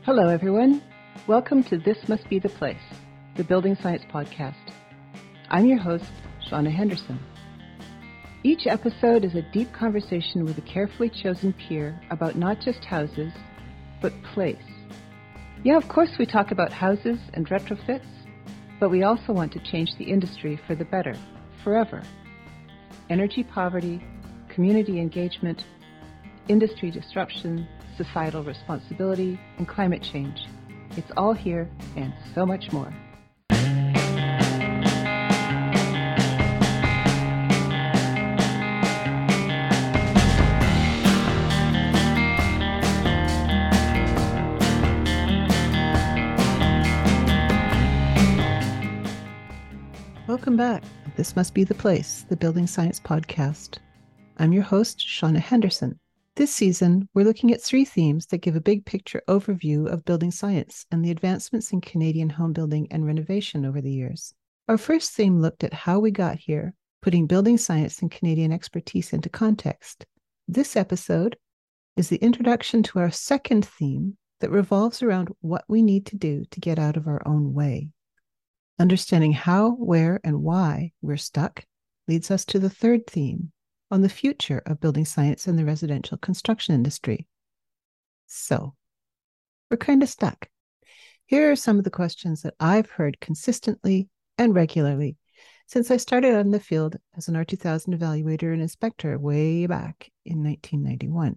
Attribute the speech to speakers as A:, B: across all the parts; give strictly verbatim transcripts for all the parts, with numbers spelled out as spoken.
A: Hello, everyone. Welcome to This Must Be the Place, the Building Science Podcast. I'm your host, Shauna Henderson. Each episode is a deep conversation with a carefully chosen peer about not just houses, but place. Yeah, of course we talk about houses and retrofits, but we also want to change the industry for the better, forever. Energy poverty, community engagement, industry disruption, societal responsibility, and climate change. It's all here and so much more. Welcome back. This Must Be the Place, the Building Science Podcast. I'm your host, Shauna Henderson. This season, we're looking at three themes that give a big picture overview of building science and the advancements in Canadian home building and renovation over the years. Our first theme looked at how we got here, putting building science and Canadian expertise into context. This episode is the introduction to our second theme that revolves around what we need to do to get out of our own way. Understanding how, where, and why we're stuck leads us to the third theme, on the future of building science in the residential construction industry. So, we're kind of stuck. Here are some of the questions that I've heard consistently and regularly since I started out in the field as an R two thousand evaluator and inspector way back in nineteen ninety-one.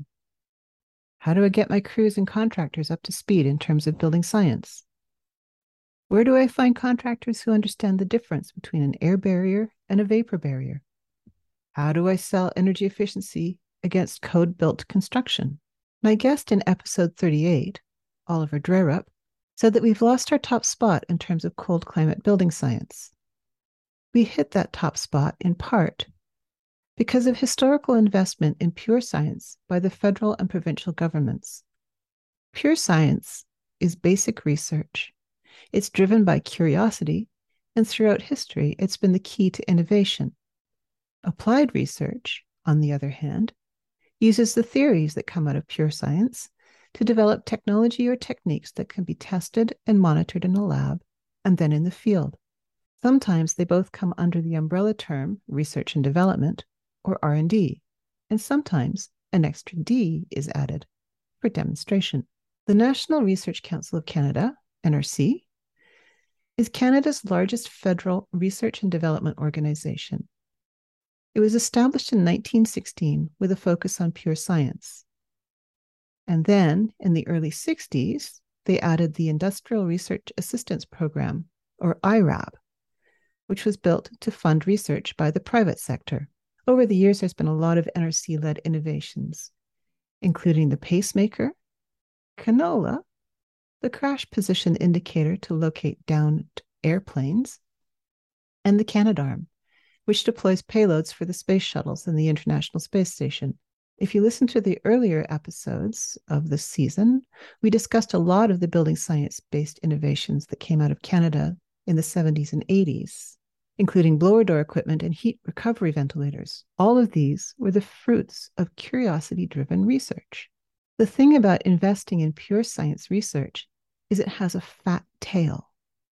A: How do I get my crews and contractors up to speed in terms of building science? Where do I find contractors who understand the difference between an air barrier and a vapor barrier? How do I sell energy efficiency against code-built construction? My guest in episode thirty-eight, Oliver Drerup, said that we've lost our top spot in terms of cold climate building science. We hit that top spot in part because of historical investment in pure science by the federal and provincial governments. Pure science is basic research. It's driven by curiosity, and throughout history, it's been the key to innovation. Applied research, on the other hand, uses the theories that come out of pure science to develop technology or techniques that can be tested and monitored in a lab and then in the field. Sometimes they both come under the umbrella term research and development, or R and D, and sometimes an extra D is added for demonstration. The National Research Council of Canada, N R C, is Canada's largest federal research and development organization. It was established in nineteen sixteen with a focus on pure science. And then, in the early sixties, they added the Industrial Research Assistance Program, or I RAP, which was built to fund research by the private sector. Over the years, there's been a lot of N R C-led innovations, including the pacemaker, canola, the crash position indicator to locate downed airplanes, and the Canadarm, which deploys payloads for the space shuttles and the International Space Station. If you listen to the earlier episodes of this season, we discussed a lot of the building science-based innovations that came out of Canada in the seventies and eighties, including blower door equipment and heat recovery ventilators. All of these were the fruits of curiosity-driven research. The thing about investing in pure science research is it has a fat tail.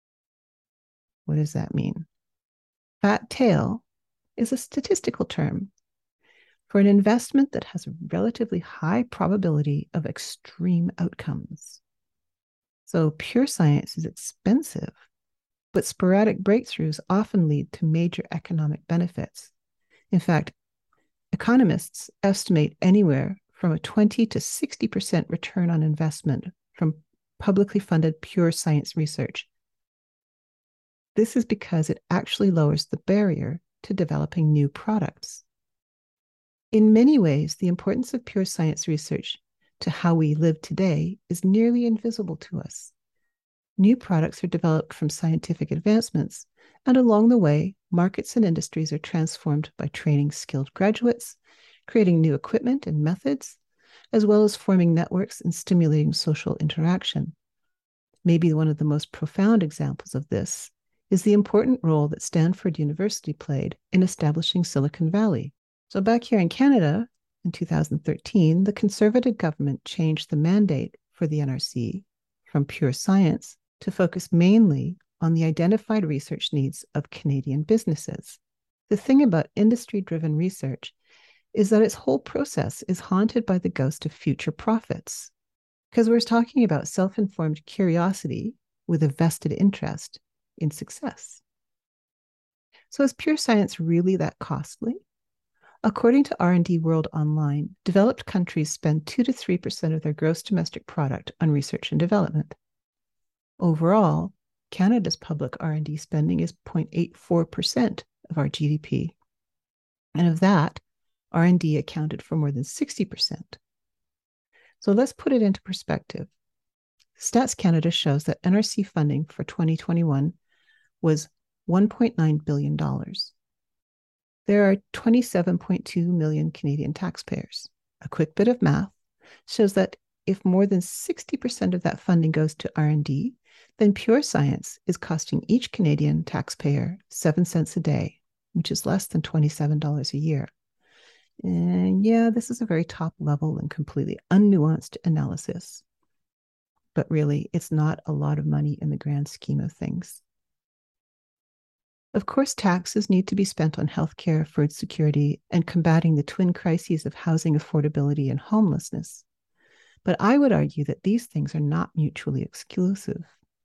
A: What does that mean? Fat tail is a statistical term for an investment that has a relatively high probability of extreme outcomes. So pure science is expensive, but sporadic breakthroughs often lead to major economic benefits. In fact, economists estimate anywhere from a twenty to sixty percent return on investment from publicly funded pure science research. This is because it actually lowers the barrier to developing new products. In many ways, the importance of pure science research to how we live today is nearly invisible to us. New products are developed from scientific advancements, and along the way, markets and industries are transformed by training skilled graduates, creating new equipment and methods, as well as forming networks and stimulating social interaction. Maybe one of the most profound examples of this is the important role that Stanford University played in establishing Silicon Valley. So back here in Canada, in two thousand thirteen, the Conservative government changed the mandate for the N R C from Pure Science to focus mainly on the identified research needs of Canadian businesses. The thing about industry-driven research is that its whole process is haunted by the ghost of future profits, because we're talking about self-informed curiosity with a vested interest in success. So is Pure Science really that costly? According to R and D World Online, developed countries spend two to three percent of their gross domestic product on research and development. Overall, Canada's public R and D spending is zero point eight four percent of our G D P. And of that, R and D accounted for more than sixty percent. So let's put it into perspective. Stats Canada shows that N R C funding for twenty twenty-one was one point nine billion dollars. There are twenty-seven point two million Canadian taxpayers. A quick bit of math shows that if more than sixty percent of that funding goes to R and D, then Pure Science is costing each Canadian taxpayer seven cents a day, which is less than twenty-seven dollars a year. And yeah, this is a very top level and completely unnuanced analysis. But really, it's not a lot of money in the grand scheme of things. Of course, taxes need to be spent on healthcare, food security, and combating the twin crises of housing affordability and homelessness. But I would argue that these things are not mutually exclusive.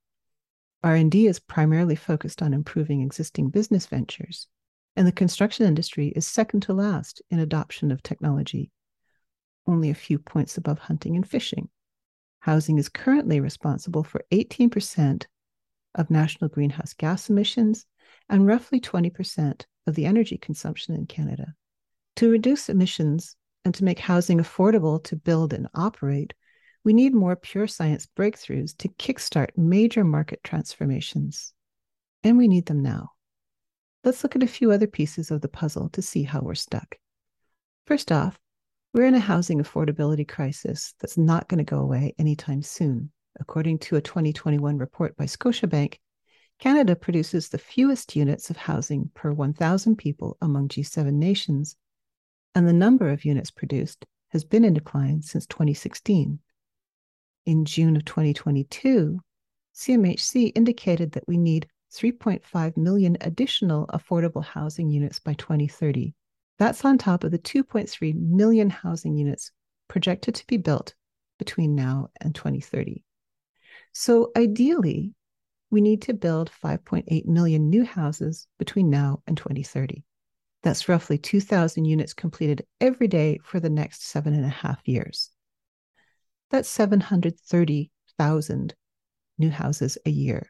A: R and D is primarily focused on improving existing business ventures, and the construction industry is second to last in adoption of technology, only a few points above hunting and fishing. Housing is currently responsible for eighteen percent of national greenhouse gas emissions and roughly twenty percent of the energy consumption in Canada. To reduce emissions and to make housing affordable to build and operate, we need more Pure Science breakthroughs to kickstart major market transformations. And we need them now. Let's look at a few other pieces of the puzzle to see how we're stuck. First off, we're in a housing affordability crisis that's not going to go away anytime soon. According to a twenty twenty-one report by Scotiabank, Canada produces the fewest units of housing per one thousand people among G seven nations, and the number of units produced has been in decline since twenty sixteen. In June of twenty twenty-two, C M H C indicated that we need three point five million additional affordable housing units by twenty thirty. That's on top of the two point three million housing units projected to be built between now and twenty thirty. So ideally, we need to build five point eight million new houses between now and twenty thirty. That's roughly two thousand units completed every day for the next seven and a half years. That's seven hundred thirty thousand new houses a year.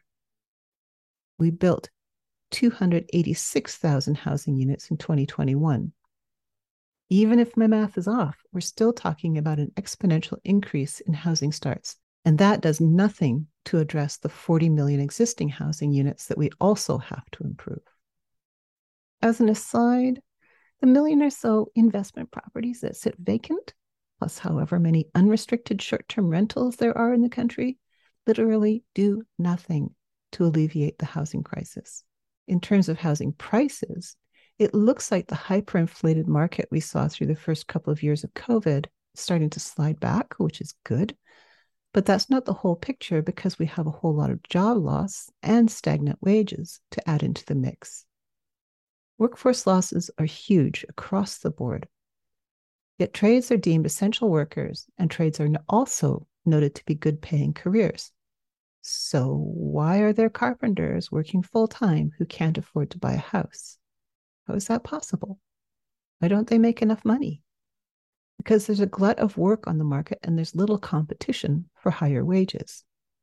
A: We built two hundred eighty-six thousand housing units in twenty twenty-one. Even if my math is off, we're still talking about an exponential increase in housing starts, and that does nothing to address the forty million existing housing units that we also have to improve. As an aside, the million or so investment properties that sit vacant, plus however many unrestricted short-term rentals there are in the country, literally do nothing to alleviate the housing crisis. In terms of housing prices, it looks like the hyperinflated market we saw through the first couple of years of COVID is starting to slide back, which is good. But that's not the whole picture because we have a whole lot of job loss and stagnant wages to add into the mix. Workforce losses are huge across the board. Yet trades are deemed essential workers, and trades are also noted to be good-paying careers. So why are there carpenters working full-time who can't afford to buy a house? How is that possible? Why don't they make enough money? Because there's a glut of work on the market and there's little competition for higher wages.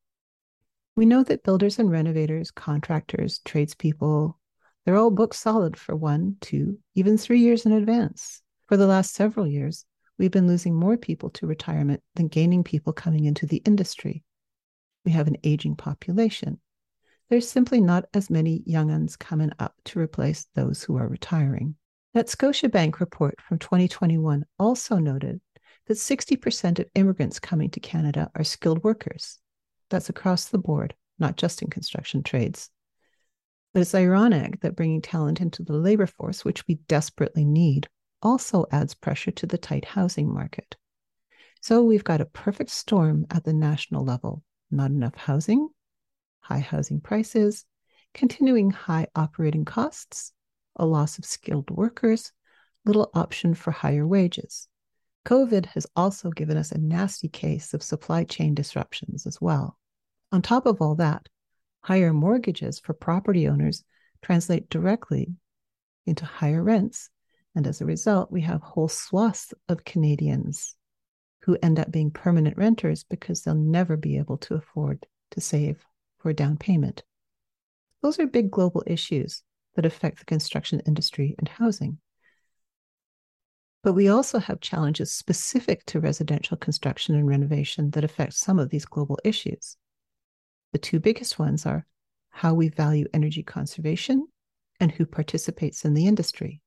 A: We know that builders and renovators, contractors, tradespeople, they're all booked solid for one, two, even three years in advance. For the last several years, we've been losing more people to retirement than gaining people coming into the industry. We have an aging population. There's simply not as many young-uns coming up to replace those who are retiring. That Scotiabank report from twenty twenty-one also noted that sixty percent of immigrants coming to Canada are skilled workers. That's across the board, not just in construction trades. But it's ironic that bringing talent into the labor force, which we desperately need, also adds pressure to the tight housing market. So we've got a perfect storm at the national level. not enough housing, high housing prices, continuing high operating costs, a loss of skilled workers, little option for higher wages. COVID has also given us a nasty case of supply chain disruptions as well. On top of all that, higher mortgages for property owners translate directly into higher rents. And as a result, we have whole swaths of Canadians who end up being permanent renters because they'll never be able to afford to save for a down payment. Those are big global issues that affect the construction industry and housing. But we also have challenges specific to residential construction and renovation that affect some of these global issues. The two biggest ones are how we value energy conservation and who participates in the industry.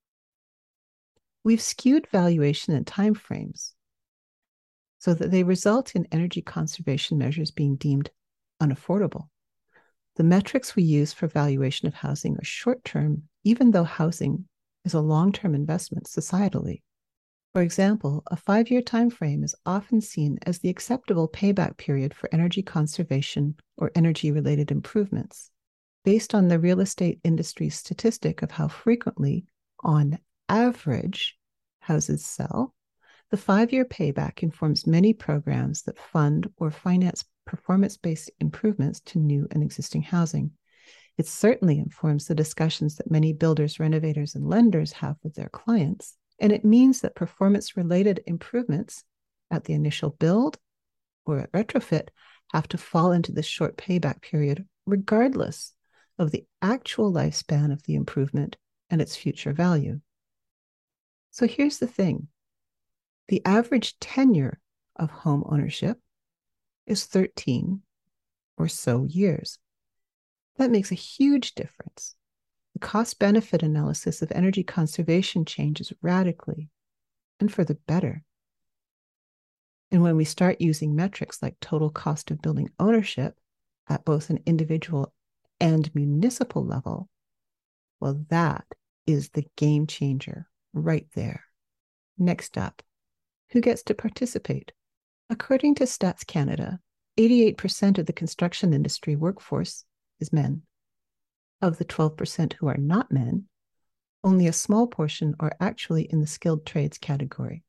A: We've skewed valuation and timeframes so that they result in energy conservation measures being deemed unaffordable. The metrics we use for valuation of housing are short-term, even though housing is a long-term investment societally. For example, a five-year time frame is often seen as the acceptable payback period for energy conservation or energy-related improvements. Based on the real estate industry's statistic of how frequently, on average, houses sell, the five-year payback informs many programs that fund or finance performance-based improvements to new and existing housing. It certainly informs the discussions that many builders, renovators, and lenders have with their clients. And it means that performance-related improvements at the initial build or at retrofit have to fall into this short payback period, regardless of the actual lifespan of the improvement and its future value. So here's the thing. The average tenure of home ownership is thirteen or so years. That makes a huge difference. The cost-benefit analysis of energy conservation changes radically and for the better. And when we start using metrics like total cost of building ownership at both an individual and municipal level, well, that is the game changer right there. Next up, who gets to participate? According to Stats Canada, eighty-eight percent of the construction industry workforce is men. Of the twelve percent who are not men, only a small portion are actually in the skilled trades category.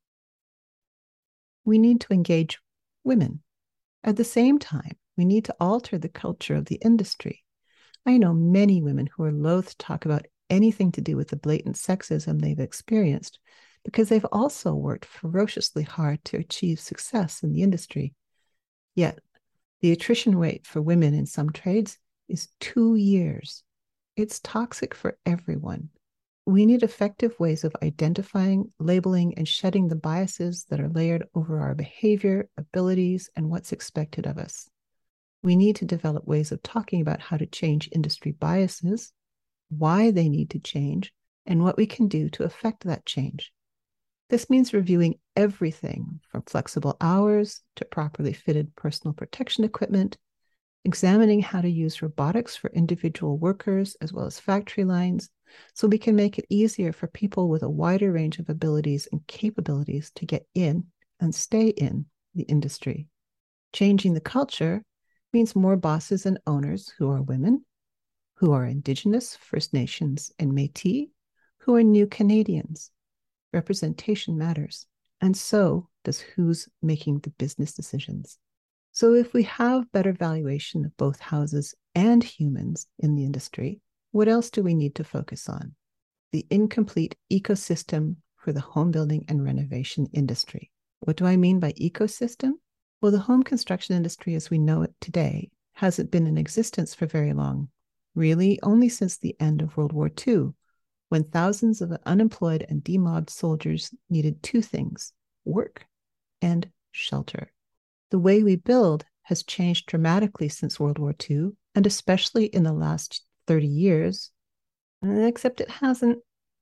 A: We need to engage women. At the same time, we need to alter the culture of the industry. I know many women who are loath to talk about anything to do with the blatant sexism they've experienced because they've also worked ferociously hard to achieve success in the industry. Yet, the attrition rate for women in some trades is two years. It's toxic for everyone. We need effective ways of identifying, labeling, and shedding the biases that are layered over our behavior, abilities, and what's expected of us. We need to develop ways of talking about how to change industry biases, why they need to change, and what we can do to affect that change. This means reviewing everything from flexible hours to properly fitted personal protection equipment, examining how to use robotics for individual workers as well as factory lines, so we can make it easier for people with a wider range of abilities and capabilities to get in and stay in the industry. Changing the culture means more bosses and owners who are women, who are Indigenous, First Nations, and Métis, who are new Canadians. Representation matters, and so does who's making the business decisions. So if we have better valuation of both houses and humans in the industry, what else do we need to focus on? The incomplete ecosystem for the home building and renovation industry. What do I mean by ecosystem? Well, the home construction industry as we know it today hasn't been in existence for very long, really only since the end of World War Two, when thousands of unemployed and demobbed soldiers needed two things, work and shelter. The way we build has changed dramatically since World War Two, and especially in the last thirty years, except it hasn't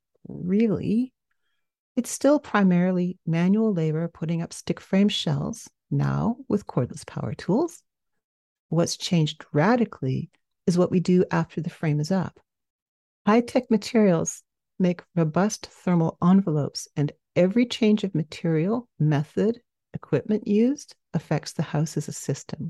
A: really. It's still primarily manual labor putting up stick frame shells, now with cordless power tools. What's changed radically is what we do after the frame is up. High-tech materials make robust thermal envelopes, and every change of material, method, equipment used affects the house as a system.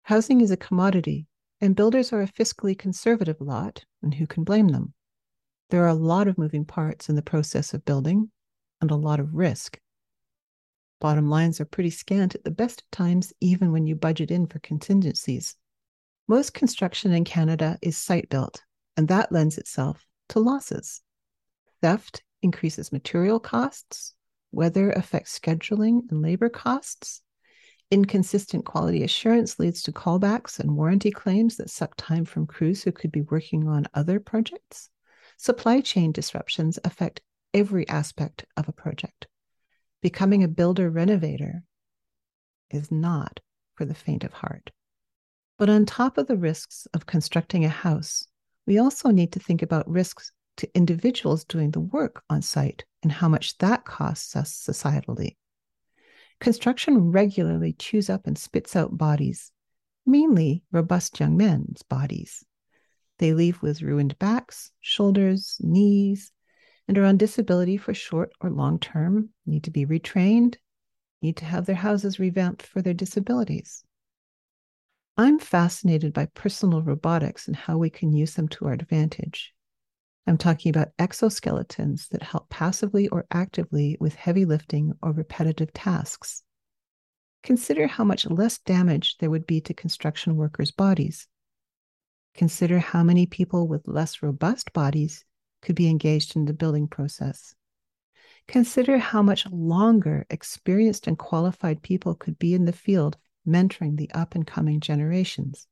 A: Housing is a commodity, and builders are a fiscally conservative lot, and who can blame them? There are a lot of moving parts in the process of building and a lot of risk. Bottom lines are pretty scant at the best of times, even when you budget in for contingencies. Most construction in Canada is site-built, and that lends itself to losses. Theft increases material costs, weather affects scheduling and labor costs, inconsistent quality assurance leads to callbacks and warranty claims that suck time from crews who could be working on other projects. Supply chain disruptions affect every aspect of a project. Becoming a builder renovator is not for the faint of heart. But on top of the risks of constructing a house, we also need to think about risks to individuals doing the work on site and how much that costs us societally. Construction regularly chews up and spits out bodies, mainly robust young men's bodies. They leave with ruined backs, shoulders, knees, and are on disability for short or long term, need to be retrained, need to have their houses revamped for their disabilities. I'm fascinated by personal robotics and how we can use them to our advantage. I'm talking about exoskeletons that help passively or actively with heavy lifting or repetitive tasks. Consider how much less damage there would be to construction workers' bodies. Consider how many people with less robust bodies could be engaged in the building process. Consider how much longer experienced and qualified people could be in the field mentoring the up-and-coming generations.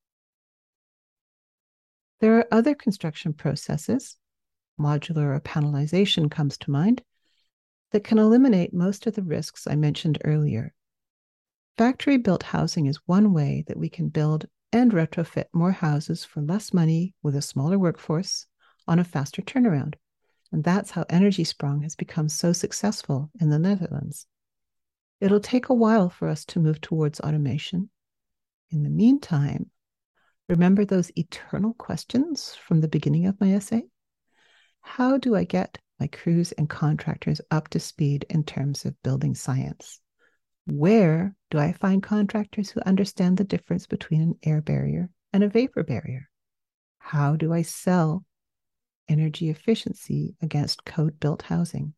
A: There are other construction processes, modular or panelization comes to mind, that can eliminate most of the risks I mentioned earlier. Factory-built housing is one way that we can build and retrofit more houses for less money with a smaller workforce on a faster turnaround. And that's how Energiesprong has become so successful in the Netherlands. It'll take a while for us to move towards automation. In the meantime, remember those eternal questions from the beginning of my essay? How do I get my crews and contractors up to speed in terms of building science? Where do I find contractors who understand the difference between an air barrier and a vapor barrier? How do I sell energy efficiency against code-built housing?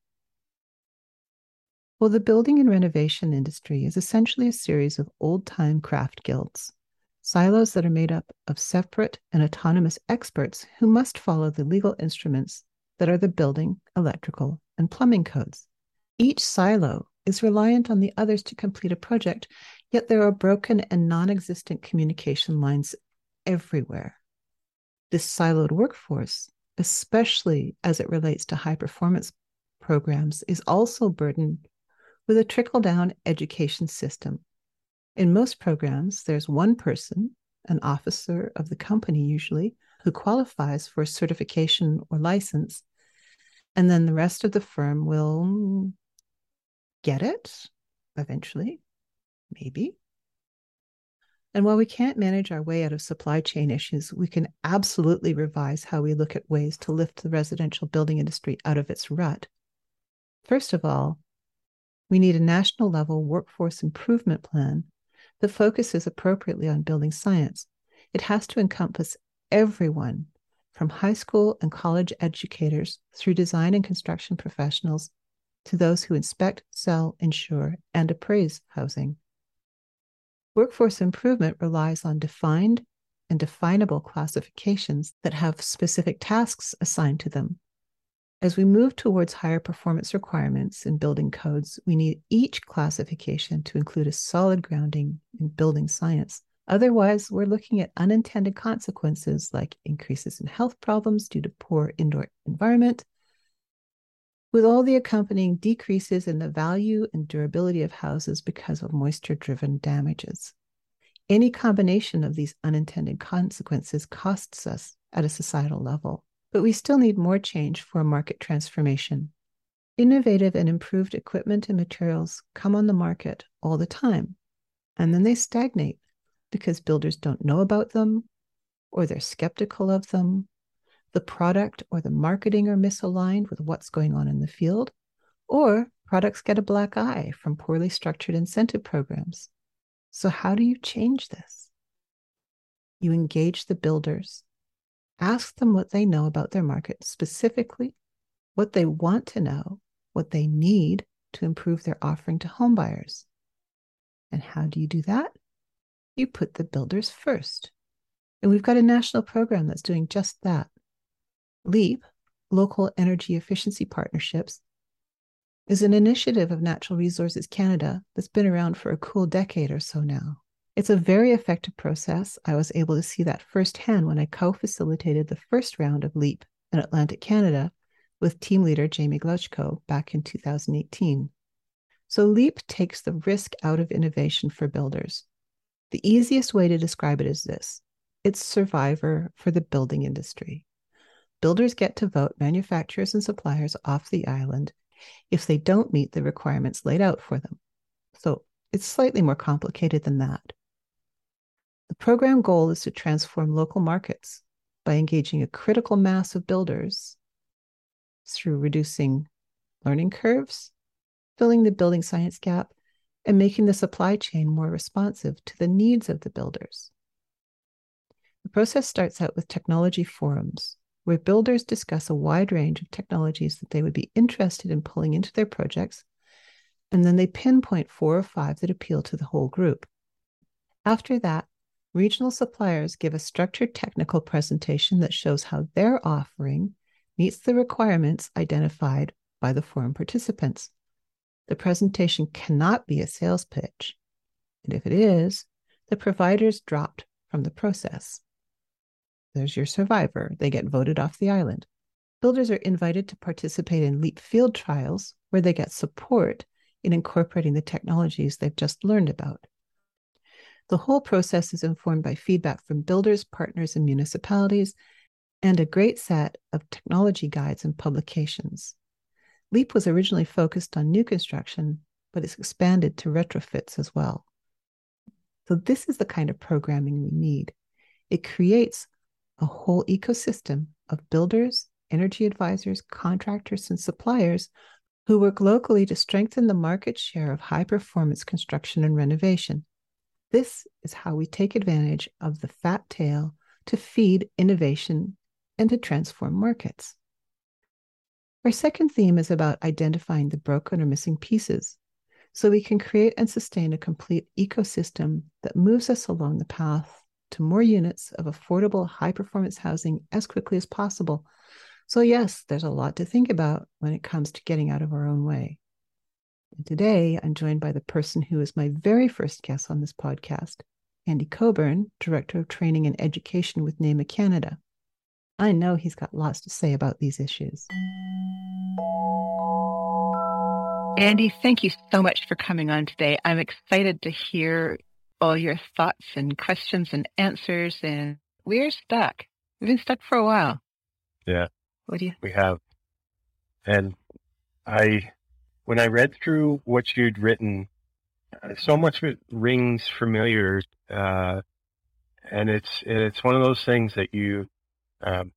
A: Well, the building and renovation industry is essentially a series of old-time craft guilds, silos that are made up of separate and autonomous experts who must follow the legal instruments that are the building, electrical, and plumbing codes. Each silo is reliant on the others to complete a project, yet there are broken and non-existent communication lines everywhere. This siloed workforce, especially as it relates to high-performance programs, is also burdened with a trickle-down education system. In most programs, there's one person, an officer of the company usually, who qualifies for a certification or license, and then the rest of the firm will get it eventually, maybe. And while we can't manage our way out of supply chain issues, we can absolutely revise how we look at ways to lift the residential building industry out of its rut. First of all, we need a national level workforce improvement plan that focuses appropriately on building science. It has to encompass everyone, from high school and college educators through design and construction professionals to those who inspect, sell, insure, and appraise housing. Workforce improvement relies on defined and definable classifications that have specific tasks assigned to them. As we move towards higher performance requirements in building codes, we need each classification to include a solid grounding in building science. Otherwise, we're looking at unintended consequences like increases in health problems due to poor indoor environment, with all the accompanying decreases in the value and durability of houses because of moisture-driven damages. Any combination of these unintended consequences costs us at a societal level, but we still need more change for a market transformation. Innovative and improved equipment and materials come on the market all the time, and then they stagnate because builders don't know about them, or they're skeptical of them. The product or the marketing are misaligned with what's going on in the field, or products get a black eye from poorly structured incentive programs. So how do you change this? You engage the builders, ask them what they know about their market specifically, what they want to know, what they need to improve their offering to homebuyers. And how do you do that? You put the builders first. And we've got a national program that's doing just that. LEAP, Local Energy Efficiency Partnerships, is an initiative of Natural Resources Canada that's been around for a cool decade or so now. It's a very effective process. I was able to see that firsthand when I co-facilitated the first round of LEAP in Atlantic Canada with team leader Jamie Gluchko back in two thousand eighteen. So LEAP takes the risk out of innovation for builders. The easiest way to describe it is this: it's Survivor for the building industry. Builders get to vote manufacturers and suppliers off the island if they don't meet the requirements laid out for them. So it's slightly more complicated than that. The program goal is to transform local markets by engaging a critical mass of builders through reducing learning curves, filling the building science gap, and making the supply chain more responsive to the needs of the builders. The process starts out with technology forums, where builders discuss a wide range of technologies that they would be interested in pulling into their projects, and then they pinpoint four or five that appeal to the whole group. After that, regional suppliers give a structured technical presentation that shows how their offering meets the requirements identified by the forum participants. The presentation cannot be a sales pitch, and if it is, the provider's dropped from the process. There's your survivor. They get voted off the island. Builders are invited to participate in LEAP field trials, where they get support in incorporating the technologies they've just learned about. The whole process is informed by feedback from builders, partners, and municipalities, and a great set of technology guides and publications. LEAP was originally focused on new construction, but it's expanded to retrofits as well. So this is the kind of programming we need. It creates a whole ecosystem of builders, energy advisors, contractors, and suppliers who work locally to strengthen the market share of high-performance construction and renovation. This is how we take advantage of the fat tail to feed innovation and to transform markets. Our second theme is about identifying the broken or missing pieces, so we can create and sustain a complete ecosystem that moves us along the path to more units of affordable, high-performance housing as quickly as possible. So yes, there's a lot to think about when it comes to getting out of our own way. And today, I'm joined by the person who is my very first guest on this podcast, Andy Coburn, Director of Training and Education with NEMA Canada. I know he's got lots to say about these issues.
B: Andy, thank you so much for coming on today. I'm excited to hear all your thoughts and questions and answers, and we're stuck. We've been stuck for a while.
C: Yeah,
B: What do you?
C: we have. And I, when I read through what you'd written, uh, so much of it rings familiar, uh, and it's it's one of those things that you, um,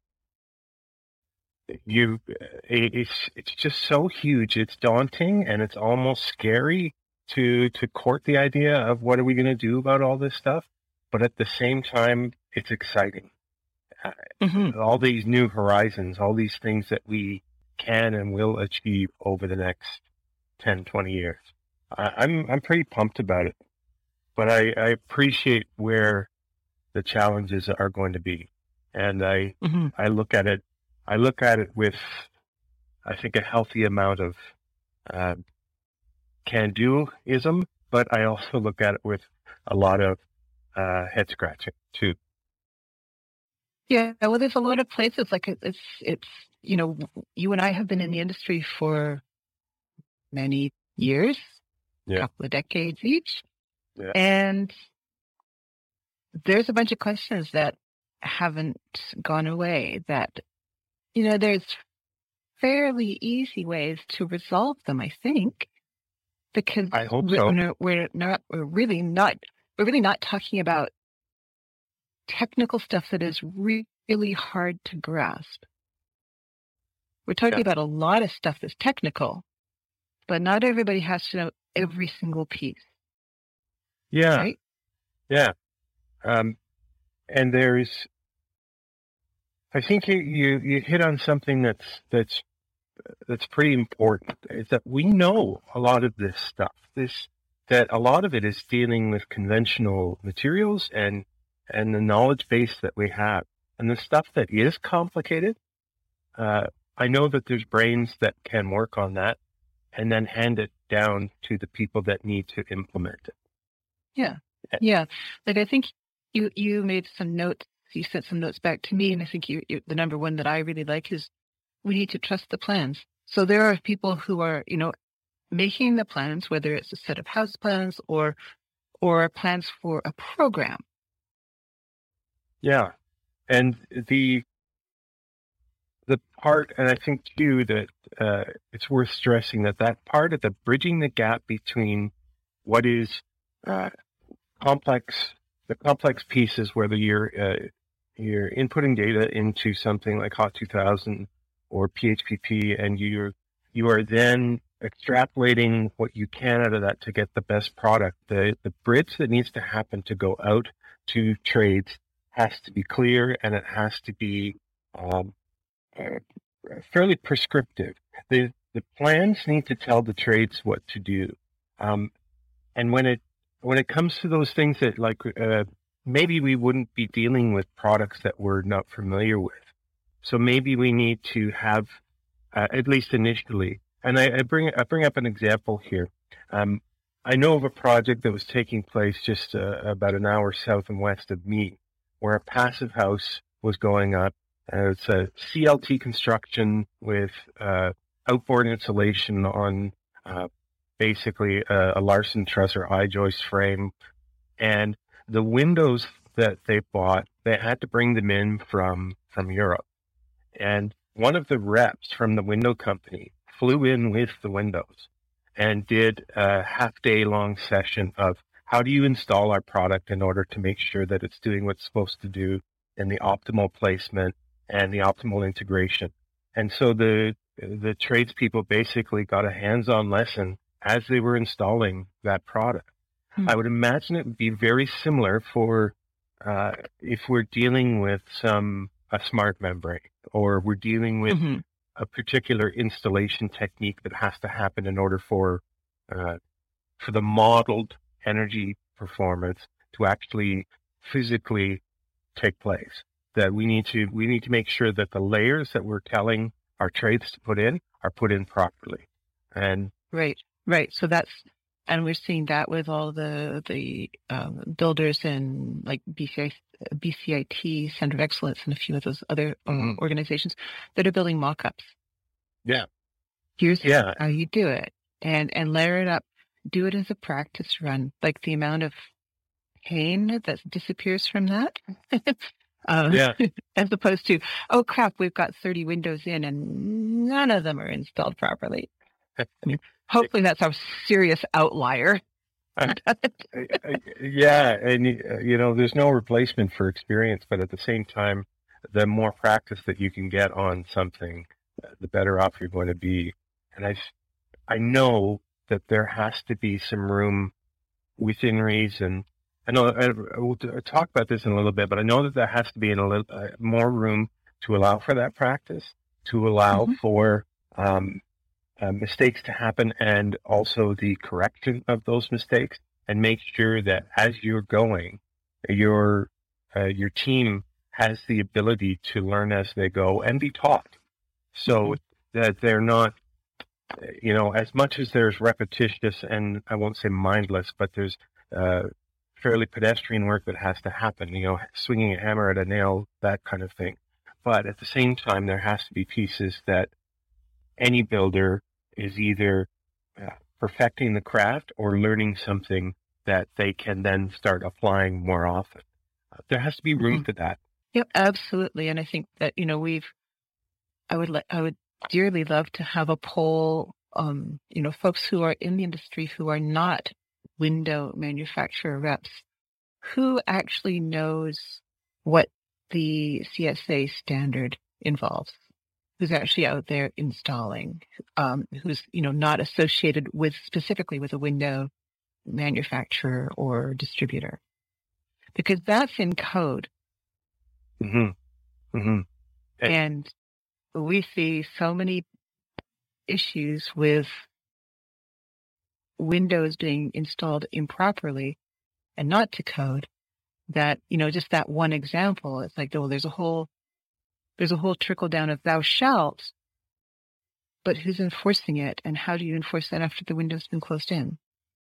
C: you, it's it's just so huge, it's daunting, and it's almost scary to to court the idea of what are we going to do about all this stuff, but at the same time, it's exciting. Uh,
B: Mm-hmm.
C: all these new horizons, all these things that we can and will achieve over the next ten, twenty years. I, I'm I'm pretty pumped about it, but I, I appreciate where the challenges are going to be, and I
B: Mm-hmm.
C: I look at it I look at it with, I think, a healthy amount of uh, can-do-ism, but I also look at it with a lot of uh, head scratching too.
B: Yeah, well, there's a lot of places like it- it's it's you know you and I have been in the industry for many years, a
C: Yeah,
B: couple of decades each,
C: yeah,
B: and there's a bunch of questions that haven't gone away. That you know there's fairly easy ways to resolve them, I think, because
C: I hope
B: we're
C: so.
B: no- we're not we're really not we're really not talking about technical stuff that is re- really hard to grasp. We're talking
C: Yeah,
B: about a lot of stuff that's technical, but not everybody has to know every single piece,
C: yeah,
B: right?
C: yeah. Um, and there's, I think you, you, you hit on something that's, that's, that's pretty important, is that we know a lot of this stuff, this, that a lot of it is dealing with conventional materials and, and the knowledge base that we have. And the stuff that is complicated, uh, I know that there's brains that can work on that and then hand it down to the people that need to implement it.
B: Yeah. Yeah. Like, I think you, you made some notes, you sent some notes back to me. And I think you, you, the number one that I really like is we need to trust the plans. So there are people who are, you know, making the plans, whether it's a set of house plans or, or plans for a program.
C: Yeah. And the, the part, and I think too that uh, it's worth stressing that that part of the bridging the gap between what is uh, complex, the complex pieces, whether you're uh, you're inputting data into something like H O T two thousand or P H P P, and you're you are then extrapolating what you can out of that to get the best product. The the bridge that needs to happen to go out to trades has to be clear, and it has to be um, uh, fairly prescriptive. The the plans need to tell the trades what to do, um, and when it when it comes to those things that like uh, maybe we wouldn't be dealing with products that we're not familiar with, so maybe we need to have uh, at least initially. And I, I bring I bring up an example here. Um, I know of a project that was taking place just uh, about an hour south and west of me, where a passive house was going up. Uh, it's a C L T construction with uh, outboard insulation on uh, basically a, a Larson truss or I-joist frame. And the windows that they bought, they had to bring them in from, from Europe. And one of the reps from the window company flew in with the windows and did a half day long session of how do you install our product in order to make sure that it's doing what it's supposed to do and the optimal placement and the optimal integration. And so the the tradespeople basically got a hands-on lesson as they were installing that product. Hmm. I would imagine it would be very similar for uh, if we're dealing with some a smart membrane, or we're dealing with mm-hmm. a particular installation technique that has to happen in order for uh, for the modeled energy performance to actually physically take place. That we need to we need to make sure that the layers that we're telling our trades to put in are put in properly. And
B: right, right. So that's, and we're seeing that with all the the um, builders and like B C I, B C I T, Center of Excellence, and a few of those other um, mm-hmm. organizations that are building mock-ups.
C: Yeah.
B: Here's
C: yeah.
B: how you do it, and and layer it up. Do it as a practice run. Like the amount of pain that disappears from that. Um,
C: yeah.
B: As opposed to, oh crap, we've got thirty windows in and none of them are installed properly. I mean, hopefully that's a serious outlier.
C: uh, yeah, and you know, there's no replacement for experience, but at the same time, the more practice that you can get on something, the better off you're going to be. And I, I know that there has to be some room within reason. I know I, we'll talk about this in a little bit, but I know that there has to be in a little uh, more room to allow for that practice, to allow mm-hmm. for um, uh, mistakes to happen, and also the correction of those mistakes, and make sure that as you're going, your uh, your team has the ability to learn as they go and be taught, so mm-hmm. that they're not, you know, as much as there's repetitious and I won't say mindless, but there's uh, fairly pedestrian work that has to happen, you know, swinging a hammer at a nail, that kind of thing. But at the same time, there has to be pieces that any builder is either uh, perfecting the craft or learning something that they can then start applying more often. Uh, there has to be room mm-hmm. for that.
B: Yep, absolutely. And I think that, you know, we've, I would like, I would dearly love to have a poll, um, you know, folks who are in the industry who are not window manufacturer reps, who actually knows what the C S A standard involves, who's actually out there installing, um, who's, you know, not associated with specifically with a window manufacturer or distributor, because that's in code.
C: Mm-hmm. Mm-hmm. And,
B: And we see so many issues with windows being installed improperly and not to code that, you know, just that one example, it's like, oh, there's a whole, there's a whole trickle down of thou shalt, but who's enforcing it? And how do you enforce that after the window's been closed in?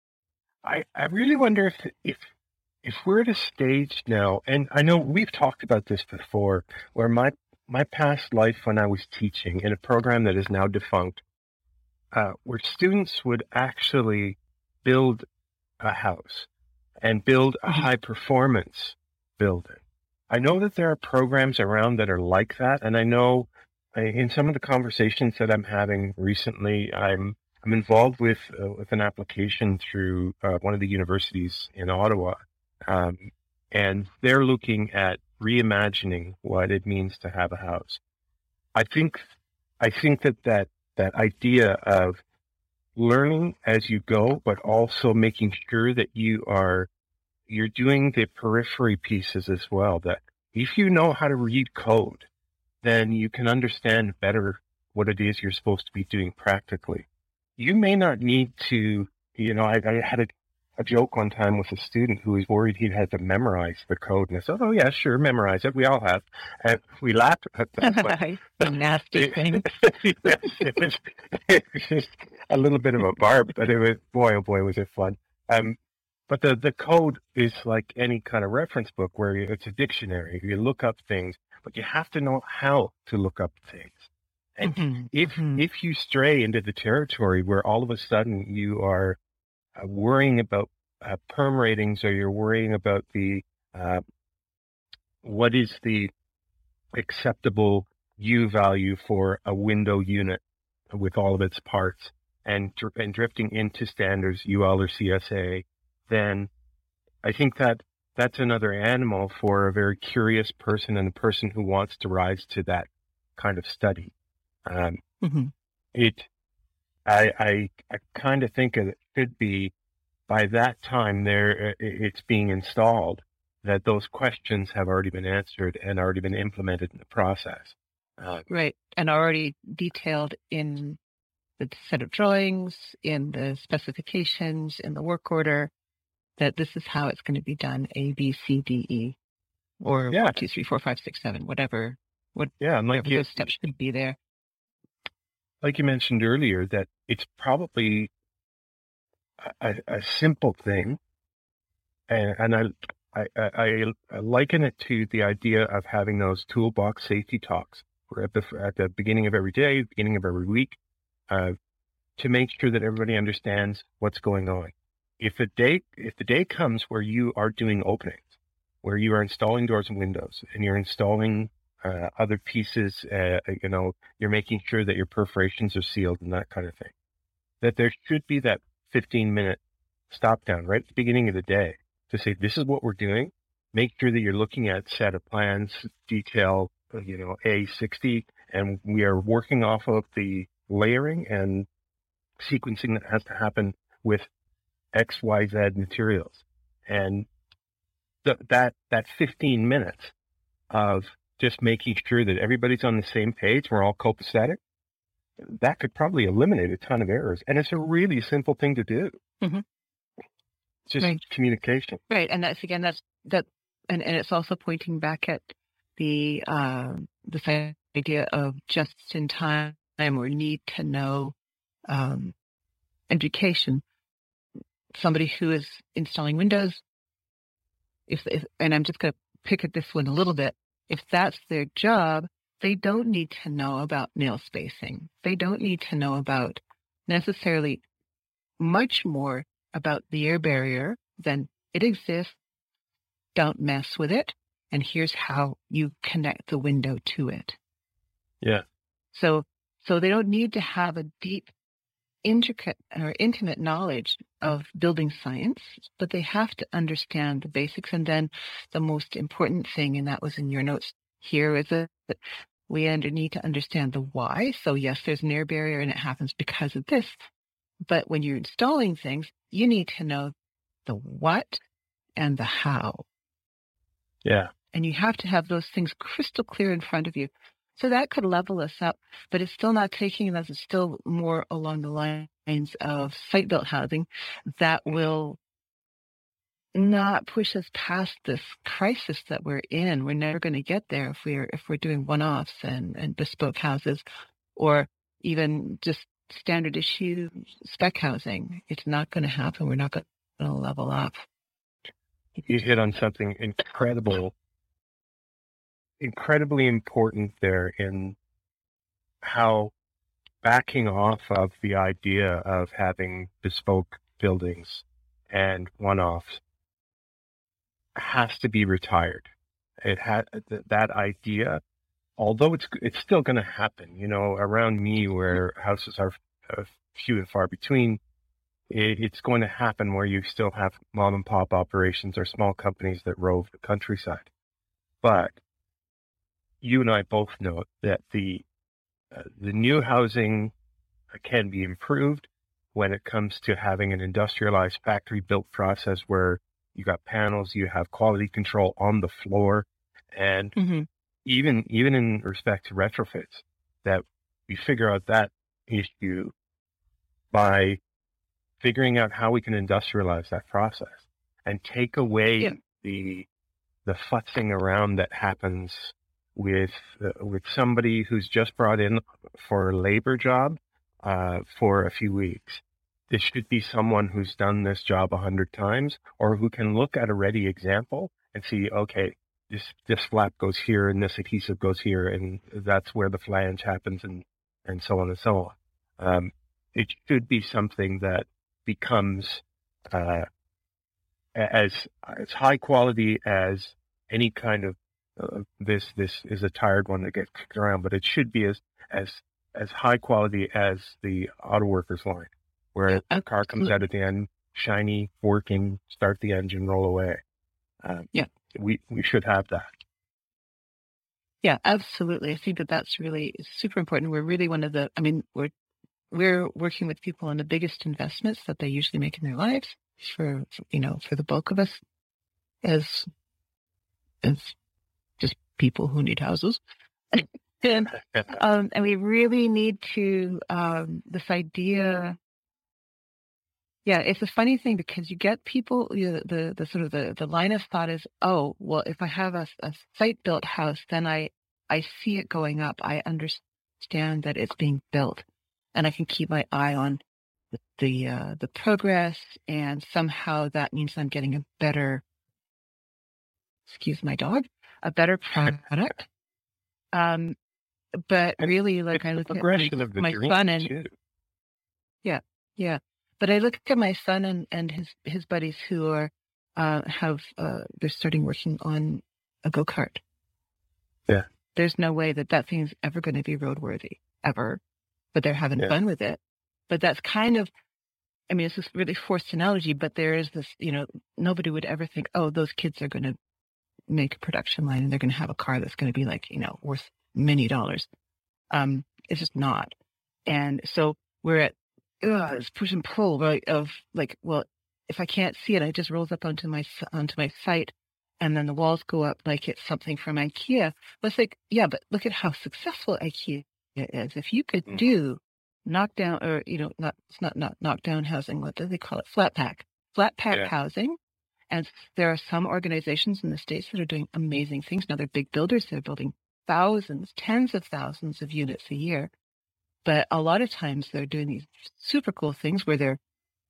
C: I, I really wonder if, if, if we're at a stage now, and I know we've talked about this before, where my, my past life when I was teaching in a program that is now defunct, uh, where students would actually build a house and build a
B: Mhm.
C: high performance building. I know that there are programs around that are like that. And I know uh, in some of the conversations that I'm having recently, I'm, I'm involved with, uh, with an application through uh, one of the universities in Ottawa. Um, and they're looking at reimagining what it means to have a house. I think, I think that that, that idea of learning as you go, but also making sure that you are, you're doing the periphery pieces as well, that if you know how to read code, then you can understand better what it is you're supposed to be doing practically. You may not need to, you know, I, I had a, a joke one time with a student who was worried he'd had to memorize the code. And I said, oh, yeah, sure, memorize it. We all have. And we laughed at that. But
B: The nasty thing.
C: yes, it, was, it was just a little bit of a barb, but it was, boy, oh boy, was it fun. Um, but the, the code is like any kind of reference book where you, it's a dictionary. You look up things, but you have to know how to look up things. And
B: Mhm,
C: if
B: mhm.
C: if you stray into the territory where all of a sudden you are uh, worrying about uh, perm ratings, or you're worrying about the uh, what is the acceptable U value for a window unit with all of its parts, and dr- and drifting into standards U L or C S A, then I think that that's another animal for a very curious person and a person who wants to rise to that kind of study. Um,
B: Mhm.
C: it, I, I, I kind of think it should be by that time there, it's being installed, that those questions have already been answered and already been implemented in the process. Uh,
B: Right. And already detailed in the set of drawings, in the specifications, in the work order, that this is how it's going to be done, A, B, C, D, E, or
C: yeah,
B: one, two, three, four, five, six, seven, whatever, what,
C: yeah, and like
B: whatever
C: you,
B: those steps should be there.
C: like you mentioned earlier, that it's probably a, a simple thing, and, and I, I, I, I liken it to the idea of having those toolbox safety talks, where at the at the beginning of every day, beginning of every week, uh, to make sure that everybody understands what's going on. If the day if the day comes where you are doing openings, where you are installing doors and windows, and you're installing uh, other pieces, uh, you know, you're making sure that your perforations are sealed and that kind of thing, that there should be that fifteen minute stop down right at the beginning of the day to say, this is what we're doing. Make sure that you're looking at set of plans, detail, you know, A sixty, and we are working off of the layering and sequencing that has to happen with X, Y, Z materials. And th- that, that fifteen minutes of just making sure that everybody's on the same page, we're all copacetic, that could probably eliminate a ton of errors. And it's a really simple thing to do.
B: Mhm.
C: It's just
B: Right.
C: communication.
B: Right. And that's, again, that's, that, and, and it's also pointing back at the, uh, this idea of just in time or need to know, um, education. Somebody who is installing Windows, if, if and I'm just going to pick at this one a little bit, if that's their job, they don't need to know about nail spacing. They don't need to know about necessarily much more about the air barrier than it exists. Don't mess with it. And here's how you connect the window to it.
C: Yeah.
B: So, so they don't need to have a deep, intricate or intimate knowledge of building science, but they have to understand the basics. And then the most important thing, and that was in your notes here, is that we under, need to understand the why. So yes, there's an air barrier and it happens because of this. But when you're installing things, you need to know the what and the how.
C: Yeah.
B: And you have to have those things crystal clear in front of you. So that could level us up, but it's still not taking us. It's still more along the lines of site-built housing that will not push us past this crisis that we're in. We're never going to get there if we're if we're doing one-offs and, and bespoke houses, or even just standard issue spec housing. It's not going to happen. We're not going to level up.
C: You hit on something incredible. incredibly important there in how backing off of the idea of having bespoke buildings and one-offs has to be retired. It had th- that idea, although it's it's still going to happen. You know, around me where houses are uh, few and far between, it, it's going to happen where you still have mom and pop operations or small companies that rove the countryside. But you and I both know that the uh, the new housing can be improved when it comes to having an industrialized factory-built process where you got panels, you have quality control on the floor, and
B: Mm-hmm.
C: even even in respect to retrofits, that we figure out that issue by figuring out how we can industrialize that process and take away
B: Yeah.
C: the the futzing around that happens with uh, with somebody who's just brought in for a labor job uh, for a few weeks. This should be someone who's done this job a hundred times, or who can look at a ready example and see, okay, this this flap goes here and this adhesive goes here, and that's where the flange happens, and and so on and so on. Um, it should be something that becomes uh, as as high quality as any kind of uh, this this is a tired one that gets kicked around, but it should be as as as high quality as the auto workers line, where the car comes out at the end, shiny, working, start the engine, roll away. Um,
B: Yeah.
C: we we should have that.
B: Yeah, absolutely. I think that that's really super important. We're really one of the, I mean, we're, we're working with people on the biggest investments that they usually make in their lives for, you know, for the bulk of us as, as just people who need houses. and, um, and we really need to, um, this idea. Yeah, it's a funny thing because you get people, you know, the, the sort of the, the line of thought is, oh, well, if I have a, a site-built house, then I, I see it going up. I understand that it's being built, and I can keep my eye on the the, uh, the progress, and somehow that means I'm getting a better, excuse my dog, a better product. Um, but
C: And
B: really, like
C: it's
B: I
C: the
B: look at my,
C: progression of the
B: my
C: dream
B: son and
C: too.
B: yeah, yeah. But I look at my son and, and his, his buddies who are, uh, have, uh, they're starting working on a go-kart.
C: Yeah.
B: There's no way that that thing's ever going to be roadworthy, ever, but they're having
C: Yeah.
B: fun with it. But that's kind of, I mean, it's this really forced analogy, but there is this, you know, nobody would ever think, oh, those kids are going to make a production line and they're going to have a car that's going to be like, you know, worth many dollars. Um, it's just not. And so we're at, Ugh, it's push and pull, right? Of like, well, if I can't see it, it just rolls up onto my onto my site, and then the walls go up like it's something from IKEA. But it's like, yeah, but look at how successful IKEA is. If you could
C: Mm.
B: do knockdown, or you know, not it's not not knockdown housing. What do they call it? Flat pack, flat pack
C: Yeah.
B: housing. And there are some organizations in the States that are doing amazing things. Now they're big builders. They're building thousands, tens of thousands of units a year. But a lot of times they're doing these super cool things where they're,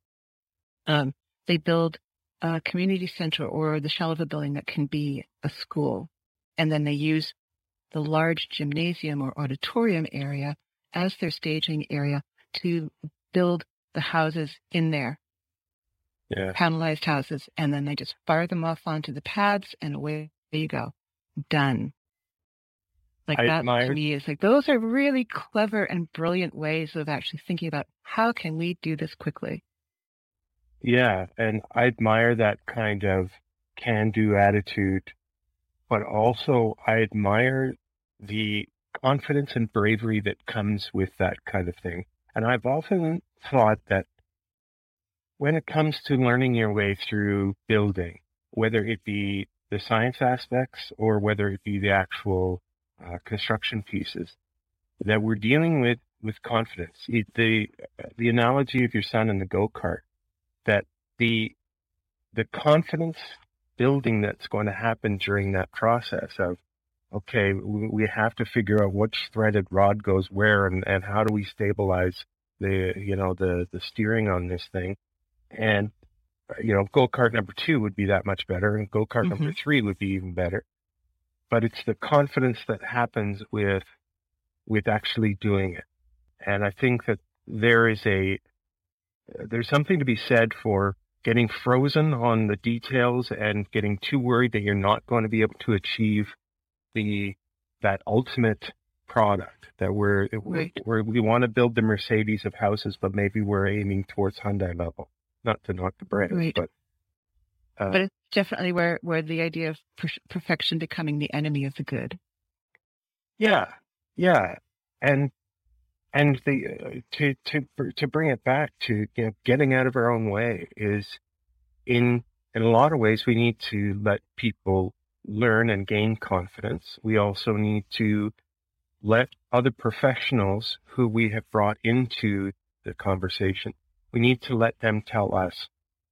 B: um, they build a community center or the shell of a building that can be a school. And then they use the large gymnasium or auditorium area as their staging area to build the houses in there,
C: Yeah.
B: panelized houses. And then they just fire them off onto the pads and away you go. Done. Like
C: I
B: that to
C: admire
B: me is like, those are really clever and brilliant ways of actually thinking about how can we do this quickly?
C: Yeah, and I admire that kind of can-do attitude, but also I admire the confidence and bravery that comes with that kind of thing. And I've often thought that when it comes to learning your way through building, whether it be the science aspects or whether it be the actual uh, construction pieces, that we're dealing with, with confidence. It, the, the analogy of your son in the go-kart, that the, the confidence building that's going to happen during that process of, okay, we, we have to figure out which threaded rod goes where and, and how do we stabilize the, you know, the, the steering on this thing. And, you know, go-kart number two would be that much better, and go-kart
B: Mm-hmm.
C: number three would be even better. But it's the confidence that happens with, with actually doing it. And I think that there is a, there's something to be said for getting frozen on the details and getting too worried that you're not going to be able to achieve the, that ultimate product, that we're,
B: Right.
C: we're, we want to build the Mercedes of houses, but maybe we're aiming towards Hyundai level. Not to knock the brand,
B: Right.
C: but uh,
B: But it's definitely where, where the idea of per- perfection becoming the enemy of the good.
C: yeah, yeah, and and the uh, to to to bring it back to, you know, getting out of our own way is in in a lot of ways we need to let people learn and gain confidence. We also need to let other professionals who we have brought into the conversation, we need to let them tell us,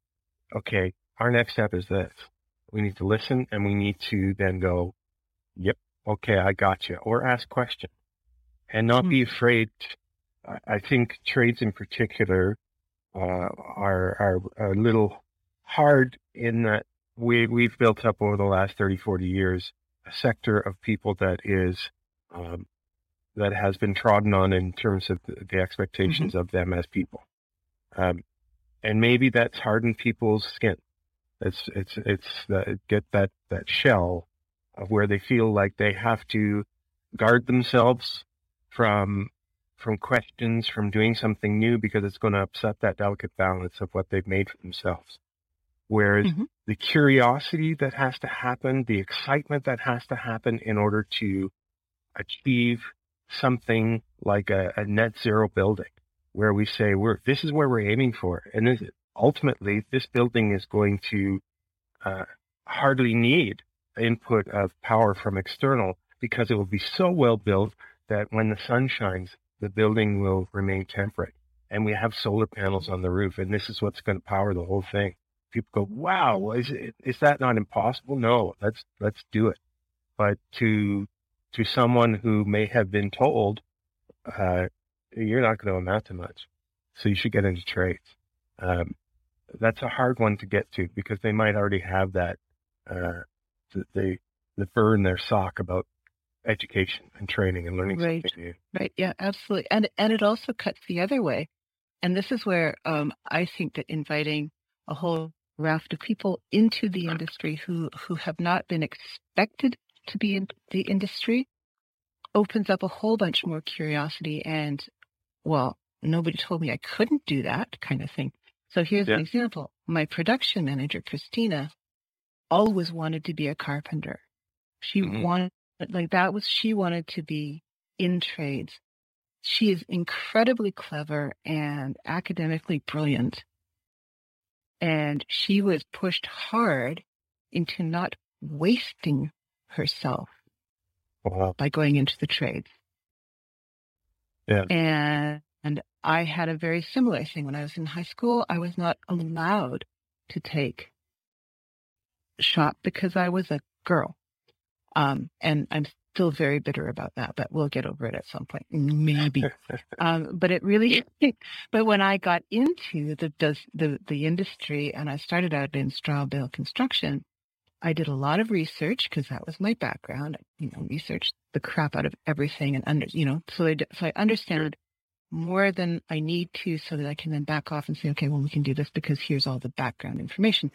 C: okay, our next step is this. We need to listen, and we need to then go, yep, okay, I got you, or ask questions, and not
B: Mm.
C: be afraid. I- I think trades in particular uh, are, are are a little hard in that we we've built up over the last thirty, forty years a sector of people that is um, that has been trodden on in terms of the, the expectations
B: Mm-hmm.
C: of them as people. Um, and maybe that's hardened people's skin. It's, it's, it's the, get that, that shell of where they feel like they have to guard themselves from, from questions, from doing something new, because it's going to upset that delicate balance of what they've made for themselves. Whereas
B: Mm-hmm.
C: the curiosity that has to happen, the excitement that has to happen in order to achieve something like a, a net zero building, where we say we're this is where we're aiming for, and this, ultimately this building is going to uh, hardly need input of power from external, because it will be so well built that when the sun shines, the building will remain temperate, and we have solar panels on the roof, and this is what's going to power the whole thing. People go, wow, is it, is that not impossible? No, let's let's do it. But to to someone who may have been told, uh, you're not going to amount to much, so you should get into trades. Um, that's a hard one to get to, because they might already have that, uh, the, the burr in their sock about education and training and learning
B: Right.
C: something new.
B: Right. Yeah, absolutely. And and it also cuts the other way. And this is where um, I think that inviting a whole raft of people into the industry who, who have not been expected to be in the industry opens up a whole bunch more curiosity and, well, nobody told me I couldn't do that kind of thing. So here's
C: Yeah.
B: an example. My production manager, Christina, always wanted to be a carpenter. She
C: Mhm.
B: wanted, like that was, she wanted to be in trades. She is incredibly clever and academically brilliant. And she was pushed hard into not wasting herself
C: Wow.
B: by going into the trades.
C: Yeah.
B: And, and I had a very similar thing. When I was in high school, I was not allowed to take shop because I was a girl. Um, and I'm still very bitter about that, but we'll get over it at some point, maybe. um, but it really, but when I got into the, the, the, the industry and I started out in straw bale construction, I did a lot of research because that was my background. You know, researched the crap out of everything and under, you know, so I, so I understand more than I need to, so that I can then back off and say, okay, well, we can do this because here's all the background information.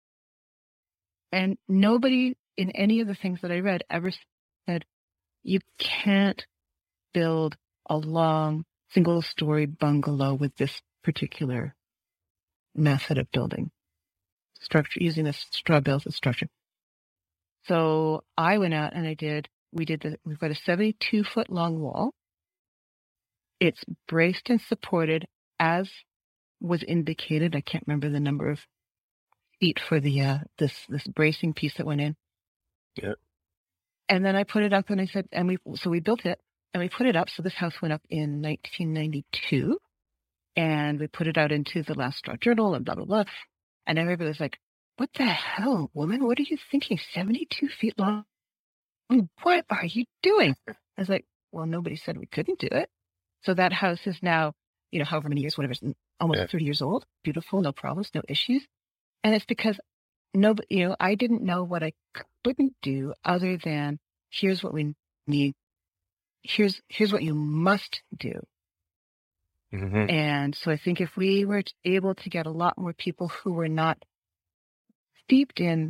B: And nobody in any of the things that I read ever said, you can't build a long single story bungalow with this particular method of building structure, using this straw bales as structure. So I went out and I did, we did the, we've got a seventy-two foot long wall. It's braced and supported as was indicated. I can't remember the number of feet for the, uh, this, this bracing piece that went in.
C: Yeah.
B: And then I put it up and I said, and we, so we built it and we put it up. So this house went up in nineteen ninety-two and we put it out into the Last Straw Journal and blah, blah, blah. And everybody was like, what the hell, woman? What are you thinking? seventy-two feet long? What are you doing? I was like, well, nobody said we couldn't do it. So that house is now, you know, however many years, whatever, almost
C: Yeah.
B: thirty years old. Beautiful, no problems, no issues. And it's because nobody, you know, I didn't know what I couldn't do other than here's what we need. Here's, here's what you must do.
C: hmm
B: And so I think if we were able to get a lot more people who were not steeped in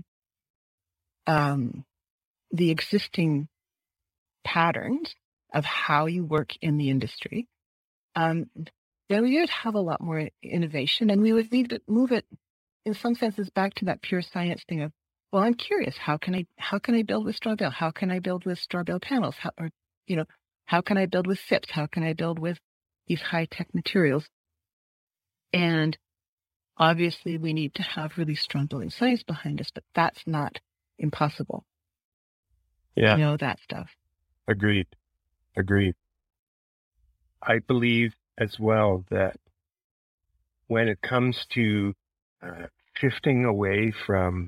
B: um, the existing patterns of how you work in the industry, um, then we would have a lot more innovation, and we would need to move it in some senses back to that pure science thing of, well, I'm curious, how can I how can I build with straw bale? How can I build with straw bale panels? How, or you know, how can I build with S I Ps? How can I build with these high tech materials? And obviously, we need to have really strong building science behind us, but that's not impossible.
C: Yeah.
B: You know, that stuff.
C: Agreed. Agreed. I believe as well that when it comes to uh, shifting away from,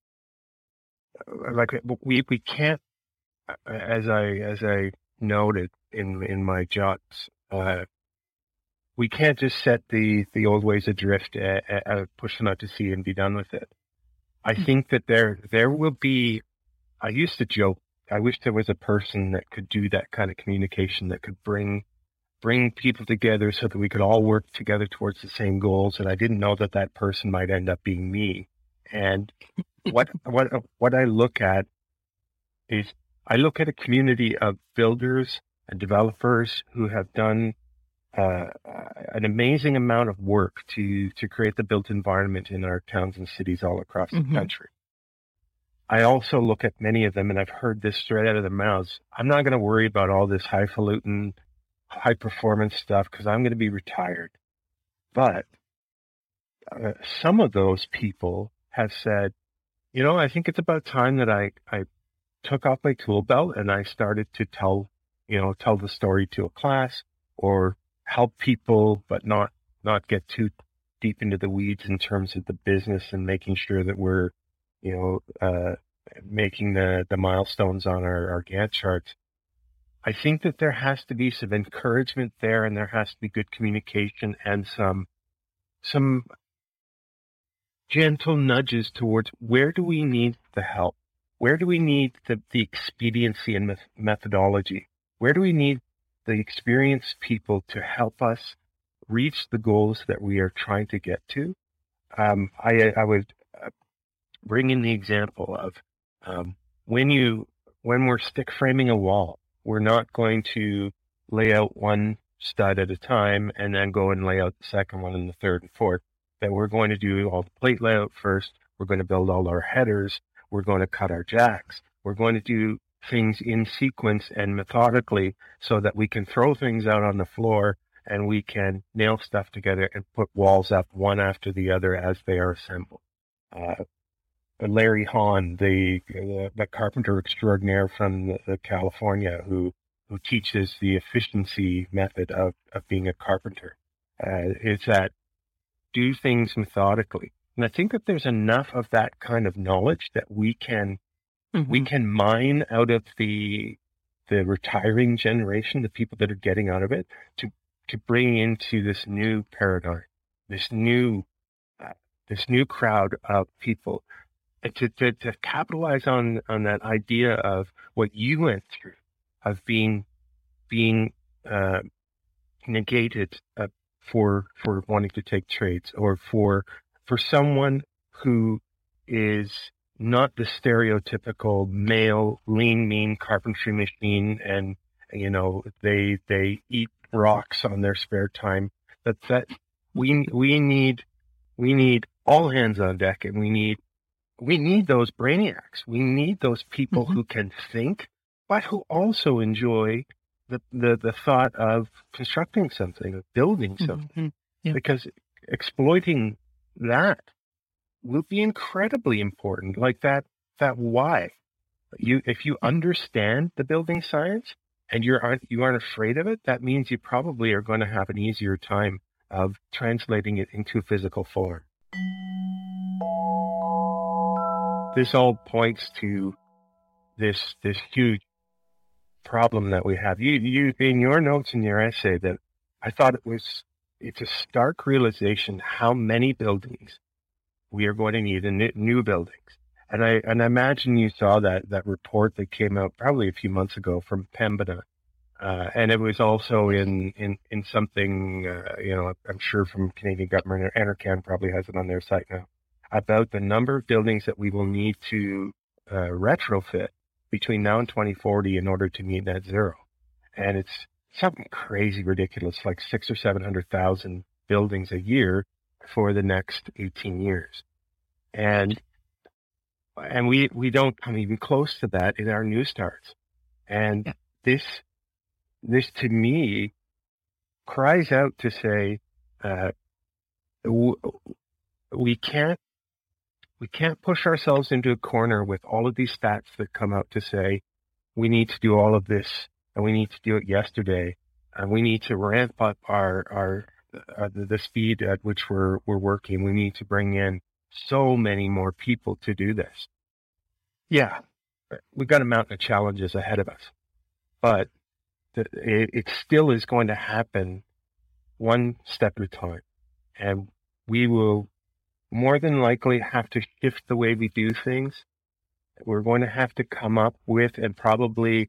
C: uh, like we we can't, uh, as I as I noted in in my jots, uh, we can't just set the the old ways adrift, uh, uh, push them out to sea, and be done with it. I
B: Mhm.
C: think that there there will be. I used to joke. I wish there was a person that could do that kind of communication, that could bring bring people together so that we could all work together towards the same goals. And I didn't know that that person might end up being me. And what what what I look at is I look at a community of builders and developers who have done uh, an amazing amount of work to to create the built environment in our towns and cities all across
B: Mhm.
C: the country. I also look at many of them, and I've heard this straight out of their mouths. I'm not going to worry about all this highfalutin, high performance stuff because I'm going to be retired. But uh, some of those people have said, you know, I think it's about time that I, I took off my tool belt and I started to tell, you know, tell the story to a class or help people, but not, not get too deep into the weeds in terms of the business and making sure that we're, you know, uh, making the, the milestones on our, our Gantt charts. I think that there has to be some encouragement there, and there has to be good communication and some, some gentle nudges towards where do we need the help? Where do we need the, the expediency and met- methodology? Where do we need the experienced people to help us reach the goals that we are trying to get to? Um, I, I would uh, bring in the example of um, when you when we're stick framing a wall, we're not going to lay out one stud at a time and then go and lay out the second one and the third and fourth. That we're going to do all the plate layout first. We're going to build all our headers. We're going to cut our jacks. We're going to do things in sequence and methodically so that we can throw things out on the floor and we can nail stuff together and put walls up one after the other as they are assembled. Uh, Larry Hahn, the, the the carpenter extraordinaire from the, the California, who who teaches the efficiency method of, of being a carpenter, uh, is that do things methodically. And I think that there's enough of that kind of knowledge that we can
B: Mm-hmm.
C: we can mine out of the the retiring generation, the people that are getting out of it, to to bring into this new paradigm, this new uh, this new crowd of people. To, to, to capitalize on, on that idea of what you went through, of being being uh, negated uh, for for wanting to take trades, or for for someone who is not the stereotypical male, lean, mean carpentry machine, and you know they they eat rocks on their spare time. That that we we need we need all hands on deck, and we need. We need those brainiacs. We need those people
B: Mm-hmm.
C: who can think, but who also enjoy the, the, the thought of constructing something, of building something.
B: Mm-hmm. Yeah.
C: Because exploiting that will be incredibly important. Like that, that why. You, if you understand the building science and you aren't you aren't afraid of it, that means you probably are going to have an easier time of translating it into physical form. This all points to this this huge problem that we have. You you in your notes in your essay that I thought it was it's a stark realization how many buildings we are going to need in new buildings. And I and I imagine you saw that that report that came out probably a few months ago from Pembina. Uh, and it was also in, in, in something, uh, you know, I'm sure from Canadian government, Enercan probably has it on their site now, about the number of buildings that we will need to uh, retrofit between now and twenty forty in order to meet net zero. And it's something crazy ridiculous, like six or seven hundred thousand buildings a year for the next eighteen years. And and we, we don't come even close to that in our new starts. And yeah. this This, to me, cries out to say, uh, w- we can't, we can't push ourselves into a corner with all of these stats that come out to say, we need to do all of this, and we need to do it yesterday, and we need to ramp up our, our, uh, the, the speed at which we're, we're working. We need to bring in so many more people to do this. Yeah, we've got a mountain of challenges ahead of us, but It, it still is going to happen one step at a time. And we will more than likely have to shift the way we do things. We're going to have to come up with, and probably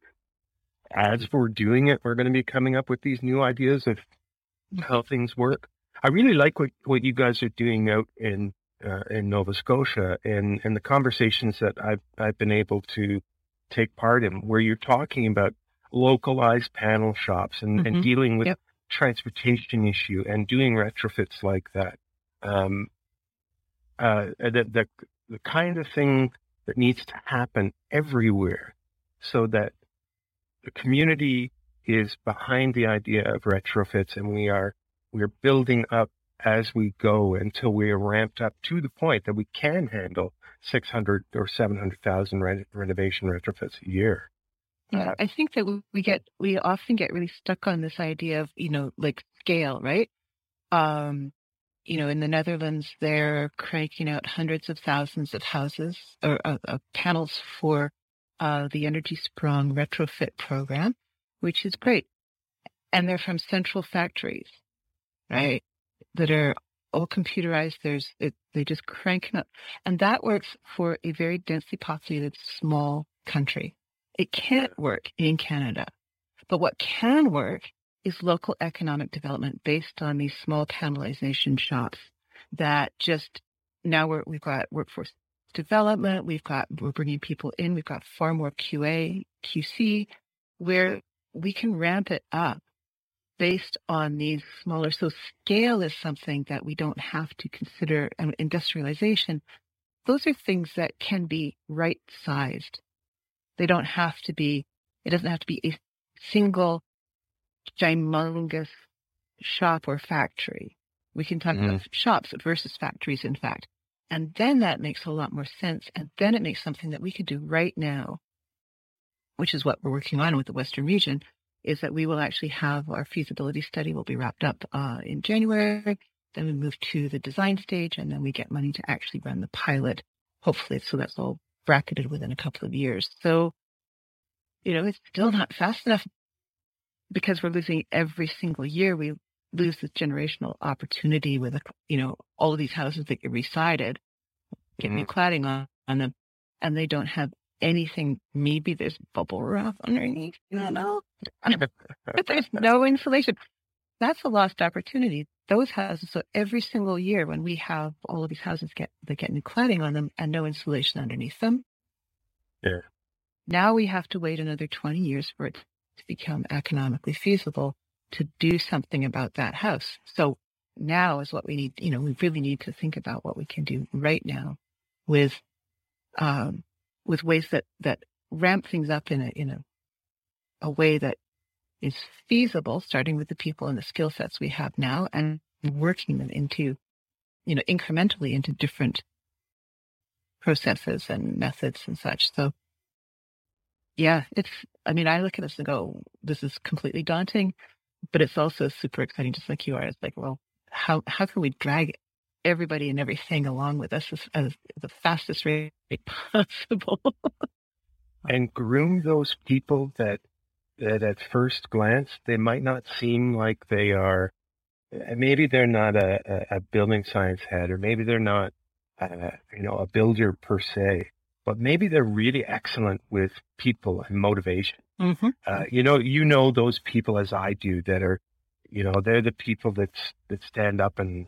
C: as we're doing it, we're going to be coming up with these new ideas of how things work. I really like what, what you guys are doing out in uh, in Nova Scotia, and, and the conversations that I've, I've been able to take part in, where you're talking about localized panel shops and, mm-hmm. and dealing with yep. transportation issue and doing retrofits like that. Um, uh, the, the, the kind of thing that needs to happen everywhere so that the community is behind the idea of retrofits, and we are, we are building up as we go until we are ramped up to the point that we can handle six hundred or seven hundred thousand re- renovation retrofits a year.
B: Yeah, I think that we get, we often get really stuck on this idea of, you know, like scale, right? Um, you know, in the Netherlands, they're cranking out hundreds of thousands of houses or uh, uh, panels for uh, the Energy Sprong retrofit program, which is great. And they're from central factories, right? That are all computerized. There's, it, they just crank them up. And that works for a very densely populated small country. It can't work in Canada. But what can work is local economic development based on these small panelization shops that just, now we're, we've got workforce development, we've got, we're bringing people in, we've got far more Q A, Q C, where we can ramp it up based on these smaller. So scale is something that we don't have to consider. And industrialization, those are things that can be right-sized. They don't have to be, it doesn't have to be a single humongous shop or factory. We can talk mm-hmm. about shops versus factories, in fact. And then that makes a lot more sense. And then it makes something that we could do right now, which is what we're working on with the Western region, is that we will actually have our feasibility study will be wrapped up uh, in January. Then we move to the design stage, and then we get money to actually run the pilot, hopefully. So that's all bracketed within a couple of years. So, you know, it's still not fast enough because we're losing every single year. We lose this generational opportunity with, a, you know, all of these houses that get resided, get mm-hmm. new cladding on, on them, and they don't have anything. Maybe there's bubble wrap underneath, you don't know, but there's no insulation. That's a lost opportunity. Those houses, so every single year when we have all of these houses get, they get new cladding on them and no insulation underneath them.
C: Yeah.
B: Now we have to wait another twenty years for it to become economically feasible to do something about that house. So now is what we need. You know, we really need to think about what we can do right now with, um, with ways that, that ramp things up in a, in a, a way that is feasible, starting with the people and the skill sets we have now and working them into, you know, incrementally into different processes and methods and such. So Yeah, it's, I mean, I look at this and go, this is completely daunting, but it's also super exciting, just like you are. It's like, well, how, how can we drag everybody and everything along with us as, as the fastest rate possible?
C: And groom those people that, that at first glance, they might not seem like they are, maybe they're not a, a, a building science head, or maybe they're not, uh, you know, a builder per se, but maybe they're really excellent with people and motivation.
B: Mm-hmm.
C: Uh, you know, you know those people as I do that are, you know, they're the people that that stand up and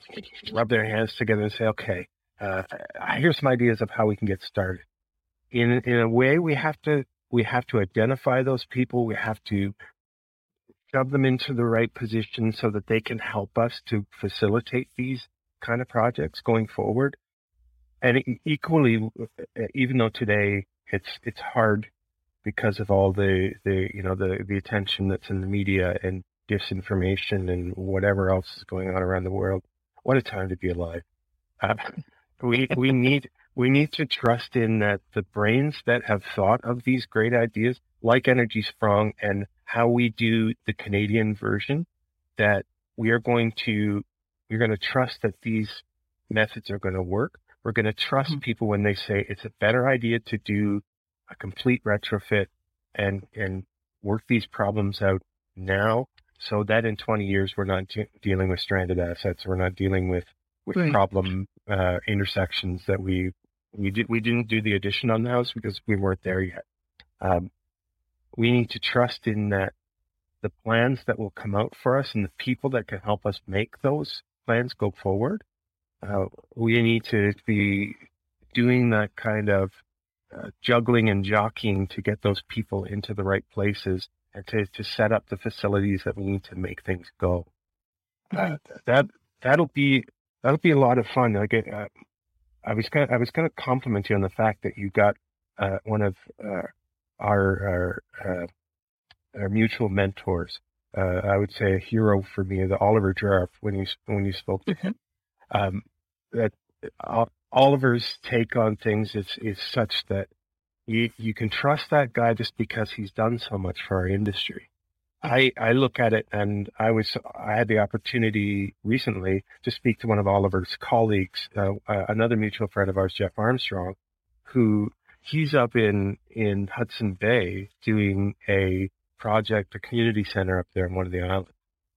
C: rub their hands together and say, okay, uh, here's some ideas of how we can get started. In in a way, we have to we have to identify those people. We have to shove them into the right position so that they can help us to facilitate these kind of projects going forward. And equally, even though today it's it's hard because of all the, the you know the, the attention that's in the media and disinformation and whatever else is going on around the world, what a time to be alive. Uh, we we need we need to trust in that the brains that have thought of these great ideas, like Energy Strong and how we do the Canadian version, that we are going to we're going to trust that these methods are going to work. We're going to trust mm-hmm. people when they say it's a better idea to do a complete retrofit and and work these problems out now, so that in twenty years we're not de- dealing with stranded assets. We're not dealing with with right. problem uh, intersections that we we did we didn't do the addition on the house because we weren't there yet. Um, we need to trust in that the plans that will come out for us and the people that can help us make those plans go forward. Uh, we need to be doing that kind of uh, juggling and jockeying to get those people into the right places and to, to set up the facilities that we need to make things go. Uh, that that'll be that'll be a lot of fun. Like uh, I was kind of, I was going to compliment you on the fact that you got uh, one of uh, our our, uh, our mutual mentors. Uh, I would say a hero for me, the Oliver Jarf, when you when you spoke to him. Um, that uh, Oliver's take on things is is such that you you can trust that guy just because he's done so much for our industry. I, I look at it, and I was I had the opportunity recently to speak to one of Oliver's colleagues, uh, uh, another mutual friend of ours, Jeff Armstrong, who he's up in in Hudson Bay doing a project, a community center up there on one of the islands,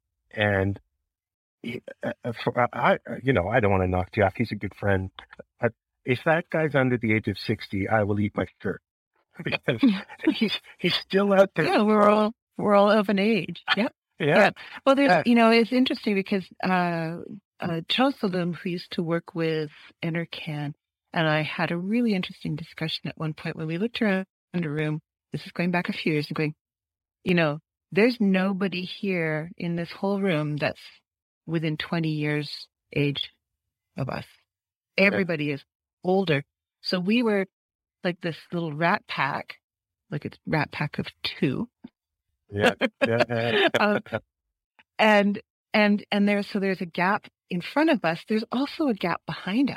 C: and he, uh, for, I you know I don't want to knock Jeff, he's a good friend, but if that guy's under the age of sixty, I will eat my shirt because he's he's still out there.
B: Yeah, we're all. We're all of an age. Yep.
C: Yeah.
B: yeah. Well, there's,
C: yeah.
B: you know, it's interesting because uh, uh, Charles Salum, who used to work with Enercan, and I had a really interesting discussion at one point when we looked around the room. This is going back a few years and going, you know, there's nobody here in this whole room that's within twenty years age of us. Everybody yeah. is older. So we were like this little rat pack, like it's rat pack of two.
C: Yeah, yeah.
B: um, and and and there's so there's a gap in front of us. There's also a gap behind us.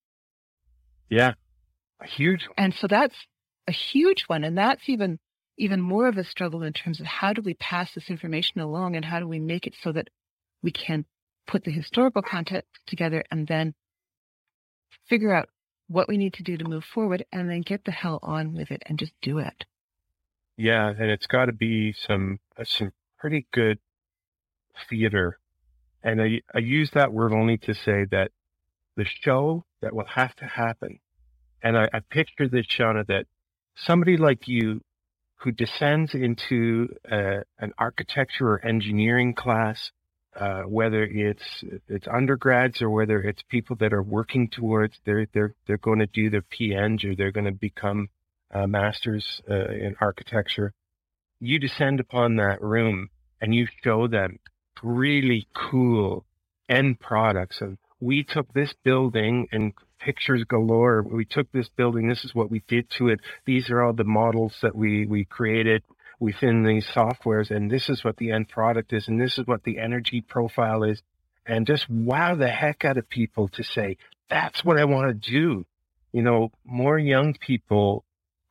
C: Yeah, a huge one.
B: And so that's a huge one, and that's even even more of a struggle in terms of how do we pass this information along, and how do we make it so that we can put the historical context together, and then figure out what we need to do to move forward, and then get the hell on with it and just do it.
C: Yeah, and it's got to be some uh, some pretty good theater. And I, I use that word only to say that the show that will have to happen, and I, I picture this, Shauna, that somebody like you who descends into uh, an architecture or engineering class, uh, whether it's it's undergrads or whether it's people that are working towards, they're, they're, they're going to do their P Eng or they're going to become Uh, masters uh, in architecture, you descend upon that room and you show them really cool end products of, we took this building and pictures galore. We took this building. This is what we did to it. These are all the models that we, we created within these softwares. And this is what the end product is. And this is what the energy profile is. And just wow the heck out of people to say, that's what I want to do. You know, more young people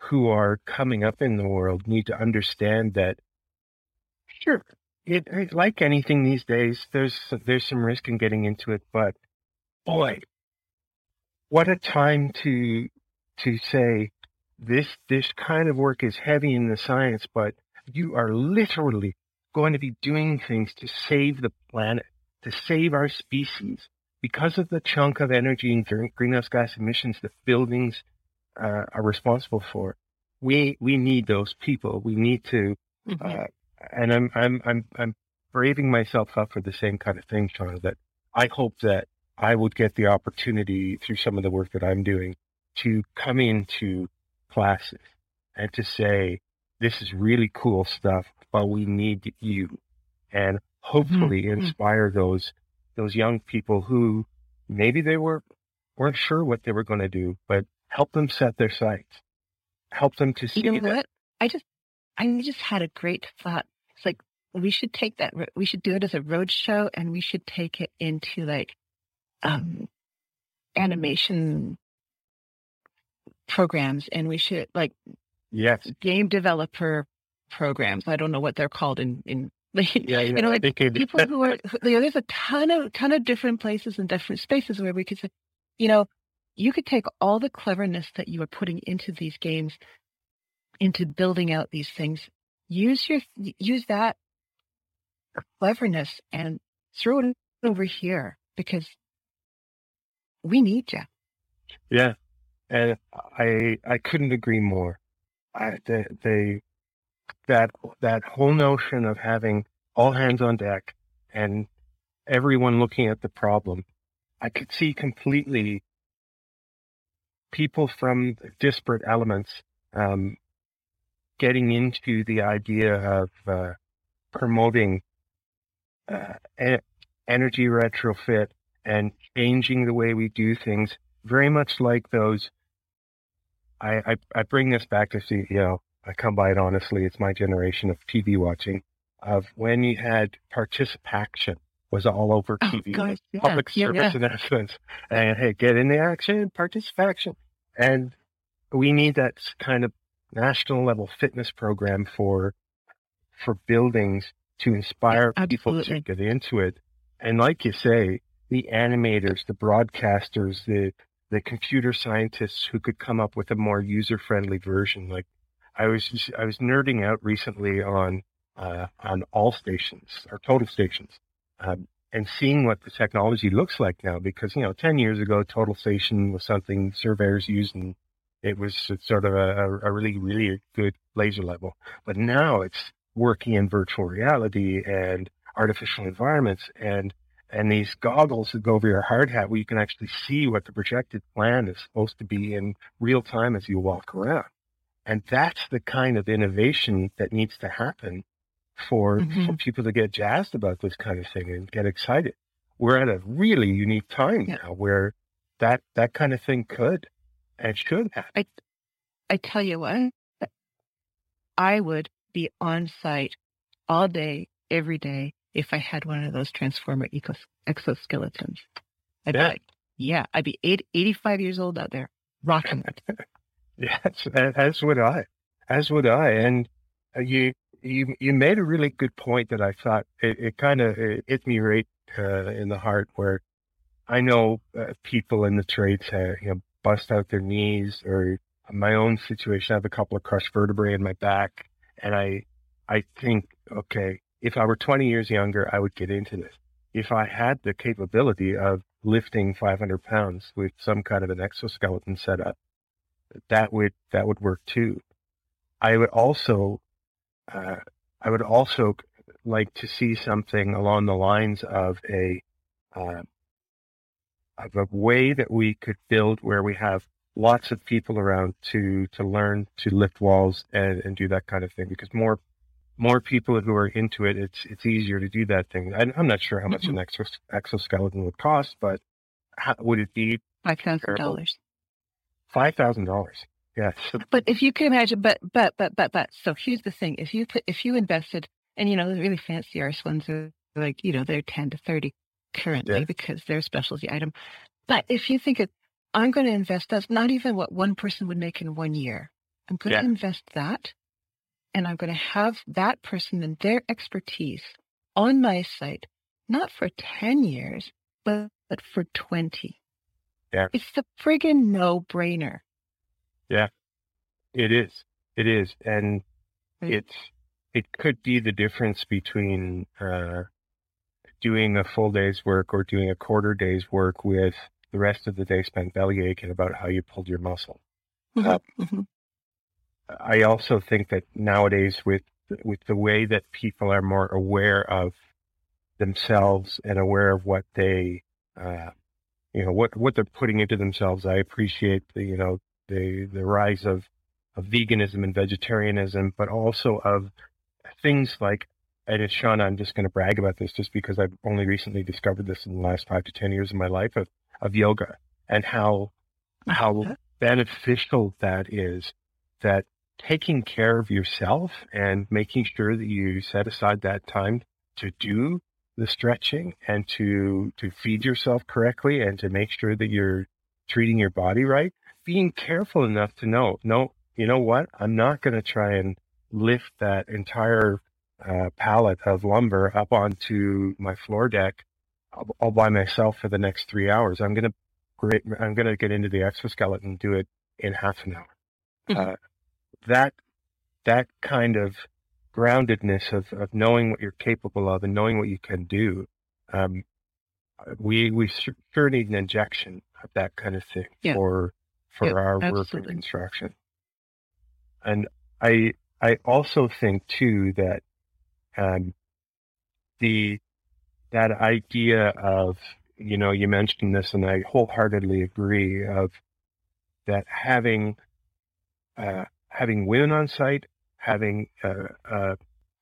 C: who are coming up in the world need to understand that, sure, it, it like anything these days, there's there's some risk in getting into it, but boy, what a time to to say this this kind of work is heavy in the science, but you are literally going to be doing things to save the planet, to save our species, because of the chunk of energy and greenhouse gas emissions that buildings uh, are responsible for. We we need those people. We need to,
B: Mm-hmm.
C: uh, and I'm I'm I'm I'm braving myself up for the same kind of thing, Shauna. That I hope that I would get the opportunity through some of the work that I'm doing to come into classes and to say, this is really cool stuff, but we need you, and hopefully
B: Mm-hmm.
C: inspire those those young people who maybe they were weren't sure what they were going to do, but help them set their sights, help them to see
B: You know
C: that.
B: what? I just, I just had a great thought. It's like, we should take that, ro- we should do it as a road show, and we should take it into like, um, animation programs, and we should like
C: Yes,
B: game developer programs. I don't know what they're called in, in,
C: yeah,
B: you
C: yeah.
B: know, like
C: They could,
B: people who are, who- you know, there's a ton of, ton of different places and different spaces where we could say, you know, you could take all the cleverness that you are putting into these games, into building out these things, use your, use that cleverness and throw it over here, because we need you.
C: yeah, and I I couldn't agree more. I they, they that that whole notion of having all hands on deck and everyone looking at the problem, I could see completely people from disparate elements um, getting into the idea of uh, promoting uh, e- energy retrofit and changing the way we do things, very much like those. I, I, I bring this back to see, you know, I come by it honestly. It's my generation of T V watching, of when you had participation was all over
B: Oh,
C: T V,
B: gosh, yeah,
C: public
B: yeah,
C: service
B: yeah.
C: announcements, and hey, get in the action, participation. And we need that s- kind of national level fitness program for for buildings to inspire people to
B: Absolutely.
C: get into it. And like you say, the animators, the broadcasters, the the computer scientists who could come up with a more user friendly version. Like I was just, I was nerding out recently on uh, on all stations or total stations, um, and seeing what the technology looks like now. Because you know, ten years ago, total station was something surveyors used, and it was sort of a, a a really really good laser level. But now it's working in virtual reality and artificial environments, and and these goggles that go over your hard hat where you can actually see what the projected plan is supposed to be in real time as you walk around. And that's the kind of innovation that needs to happen for, for
B: hmm
C: people to get jazzed about this kind of thing and get excited. We're at a really unique time
B: Yeah.
C: now where that, that kind of thing could and should happen.
B: I, I tell you what, I would be on site all day, every day, if I had one of those Transformer eco- exoskeletons. I'd
C: Yeah.
B: be like, yeah, I'd be eight, eighty-five years old out there rocking it.
C: Yes, a- as would I, as would I. And uh, you, you, you made a really good point that I thought it, it kind of hit me right uh, in the heart. Where I know uh, people in the trades, uh, you know, bust out their knees, or my own situation, I have a couple of crushed vertebrae in my back, and I, I think, okay, if I were twenty years younger, I would get into this. If I had the capability of lifting five hundred pounds with some kind of an exoskeleton setup, that would that would work too. I would also uh, I would also like to see something along the lines of a uh, of a way that we could build where we have lots of people around to to learn to lift walls and, and do that kind of thing. Because more more people who are into it, it's it's easier to do that thing. I, I'm not sure how much
B: Mhm.
C: an exos, exoskeleton would cost, but how, would it be
B: Five thousand dollars.
C: five thousand dollars? Yes.
B: But if you can imagine, but, but, but, but, but, so here's the thing. If you put, if you invested, and you know, the really fancy arse ones are like, you know, they're ten to thirty currently
C: Yeah.
B: because they're a specialty item. But if you think it, I'm going to invest, that's not even what one person would make in one year. I'm going
C: Yeah.
B: to invest that, and I'm going to have that person and their expertise on my site, not for ten years, but, but for twenty.
C: Yeah.
B: It's the friggin' no-brainer.
C: Yeah, it is. It is. And
B: Right.
C: it's, it could be the difference between, uh, doing a full day's work or doing a quarter day's work with the rest of the day spent belly aching about how you pulled your muscle.
B: Mhm,
C: Uh,
B: mhm.
C: I also think that nowadays with, with the way that people are more aware of themselves and aware of what they, uh, you know, what, what they're putting into themselves, I appreciate the, you know, the, the rise of, of veganism and vegetarianism, but also of things like, and it's Shauna, I'm just going to brag about this just because I've only recently discovered this in the last five to ten years of my life of, of yoga and how, how beneficial that is, that taking care of yourself and making sure that you set aside that time to do the stretching and to, to feed yourself correctly and to make sure that you're treating your body right, being careful enough to know, no, you know what? I'm not going to try and lift that entire uh, pallet of lumber up onto my floor deck all, all by myself for the next three hours. I'm going to great. I'm going to get into the exoskeleton and do it in half an hour.
B: Mhm.
C: Uh, that, that kind of groundedness of, of knowing what you're capable of and knowing what you can do. Um, we, we sure need an injection of that kind of thing
B: Yeah.
C: for, for
B: Yeah,
C: our work and
B: absolutely.
C: construction. And I, I also think too that, um, the, that idea of, you know, you mentioned this and I wholeheartedly agree of that having, uh, having women on site, having, uh, uh,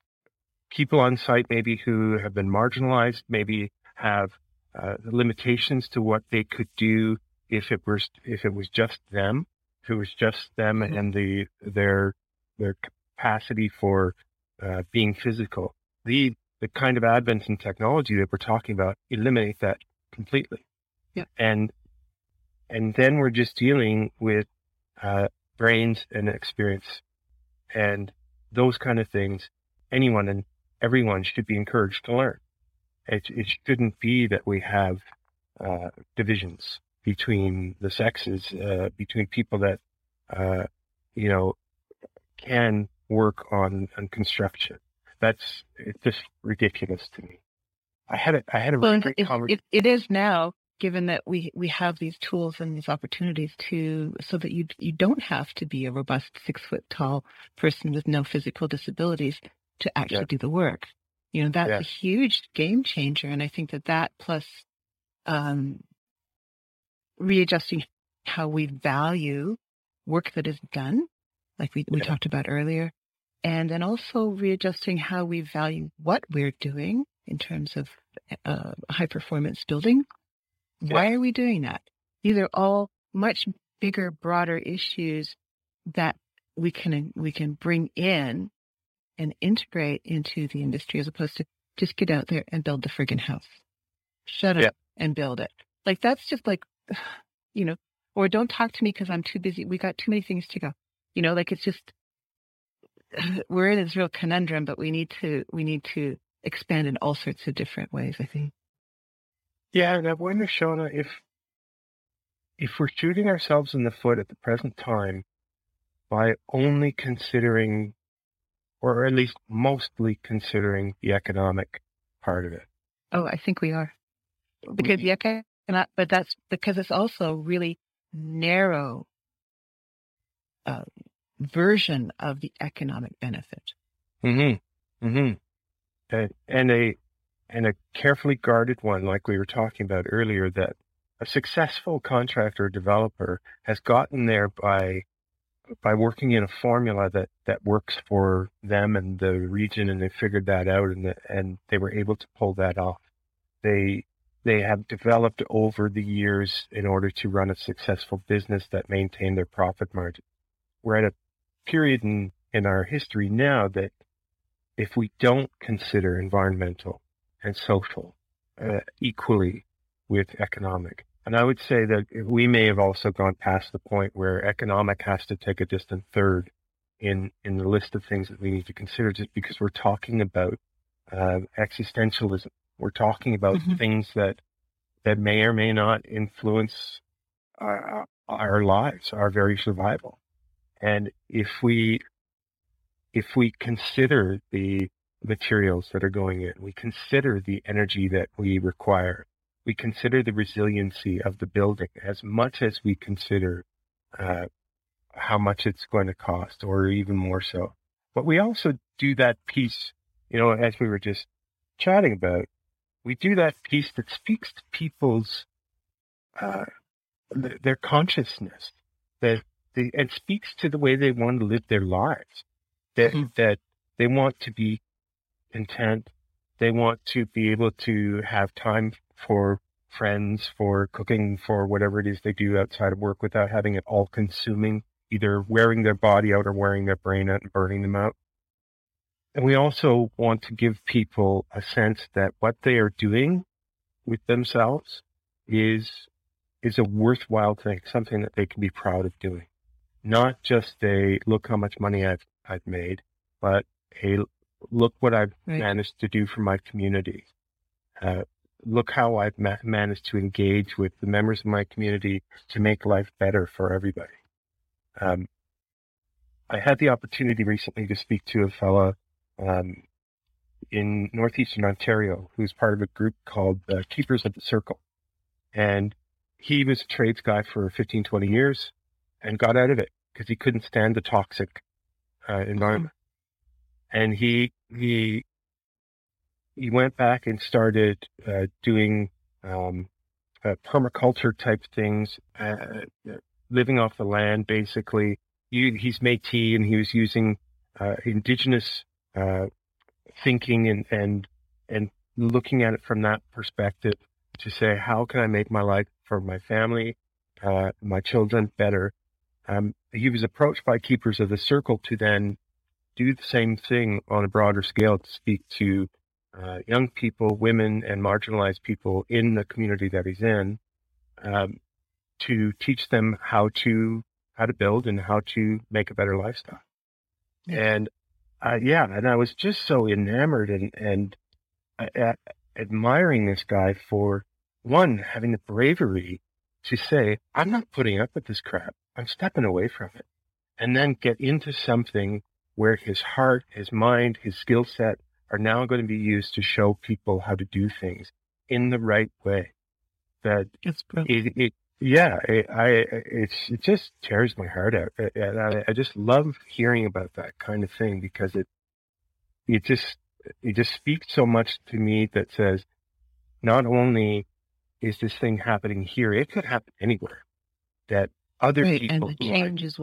C: people on site maybe who have been marginalized, maybe have, uh, limitations to what they could do if it was, if it was just them, if it was just them
B: Mhm.
C: and the, their, their capacity for, uh, being physical. The, the kind of advents in technology that we're talking about eliminate that completely.
B: Yeah.
C: And, and then we're just dealing with, uh, brains and experience and those kind of things. Anyone and everyone should be encouraged to learn. It, it shouldn't be that we have, uh, divisions between the sexes, uh, between people that, uh, you know, can work on, on construction. That's, it's just ridiculous to me. I had a, I had a
B: Well,
C: really
B: it's,
C: great
B: it's,
C: conversation.
B: it, it is now, given that we, we have these tools and these opportunities to, so that you, you don't have to be a robust six foot tall person with no physical disabilities to actually
C: Yeah.
B: do the work. You know, that's
C: Yeah.
B: a huge game changer. And I think that that plus, um, readjusting how we value work that is done, like we, we
C: Yeah.
B: talked about earlier, and then also readjusting how we value what we're doing in terms of uh, high performance building. Why are we doing that? These are all much bigger, broader issues that we can we can bring in and integrate into the industry as opposed to just get out there and build the friggin' house. Shut up
C: Yeah.
B: and build it. Like that's just like, you know, or don't talk to me because I'm too busy. We got too many things to go. You know, like it's just we're in this real conundrum, but we need to we need to expand in all sorts of different ways, I think.
C: Yeah, and I wonder, Shauna, if if we're shooting ourselves in the foot at the present time by only considering, or at least mostly considering, the economic part of it.
B: Oh, I think we are. Because
C: We,
B: the economic, but that's because it's also really narrow uh, version of the economic benefit.
C: mm-hmm, mm-hmm. And, and a and a carefully guarded one, like we were talking about earlier, that a successful contractor or developer has gotten there by by working in a formula that, that works for them and the region, and they figured that out, and the, and they were able to pull that off. They they have developed over the years in order to run a successful business that maintained their profit margin. We're at a period in, in our history now that if we don't consider environmental and social uh, equally with economic, and I would say that we may have also gone past the point where economic has to take a distant third in, in the list of things that we need to consider, just because we're talking about uh, existentialism. We're talking about
B: Mhm.
C: things that that may or may not influence our, our lives, our very survival. And if we if we consider the materials that are going in, we consider the energy that we require, we consider the resiliency of the building as much as we consider uh, how much it's going to cost, or even more so. But we also do that piece, you know, as we were just chatting about, we do that piece that speaks to people's, uh, th- their consciousness, that they, and speaks to the way they want to live their lives, that,
B: Mhm.
C: that they want to be content. They want to be able to have time for friends, for cooking, for whatever it is they do outside of work without having it all consuming, either wearing their body out or wearing their brain out and burning them out. And we also want to give people a sense that what they are doing with themselves is is a worthwhile thing, something that they can be proud of doing. Not just a look how much money I've I've made, but a look what I've
B: Right.
C: managed to do for my community. Uh, look how I've ma- managed to engage with the members of my community to make life better for everybody. Um, I had the opportunity recently to speak to a fella um, in northeastern Ontario who's part of a group called uh, Keepers of the Circle. And he was a trades guy for fifteen, twenty years and got out of it because he couldn't stand the toxic uh, environment. And he he he went back and started uh, doing um, uh, permaculture type things, uh, living off the land basically. He, he's Métis, and he was using uh, indigenous uh, thinking and and and looking at it from that perspective to say, how can I make my life for my family, uh, my children better? Um, he was approached by Keepers of the Circle to then do the same thing on a broader scale, to speak to uh, young people, women, and marginalized people in the community that he's in, um, to teach them how to how to build and how to make a better lifestyle.
B: Yeah.
C: And uh, yeah, and I was just so enamored and and uh, uh, admiring this guy for, one, having the bravery to say, I'm not putting up with this crap. I'm stepping away from it, and then get into something where his heart, his mind, his skill set are now going to be used to show people how to do things in the right way. That
B: It's brilliant.
C: it, it yeah, it, I, it's, it just tears my heart out. And I, I just love hearing about that kind of thing, because it, it just, it just speaks so much to me that says, not only is this thing happening here, it could happen anywhere. That other
B: Right. And
C: people
B: the
C: who are,
B: change is what,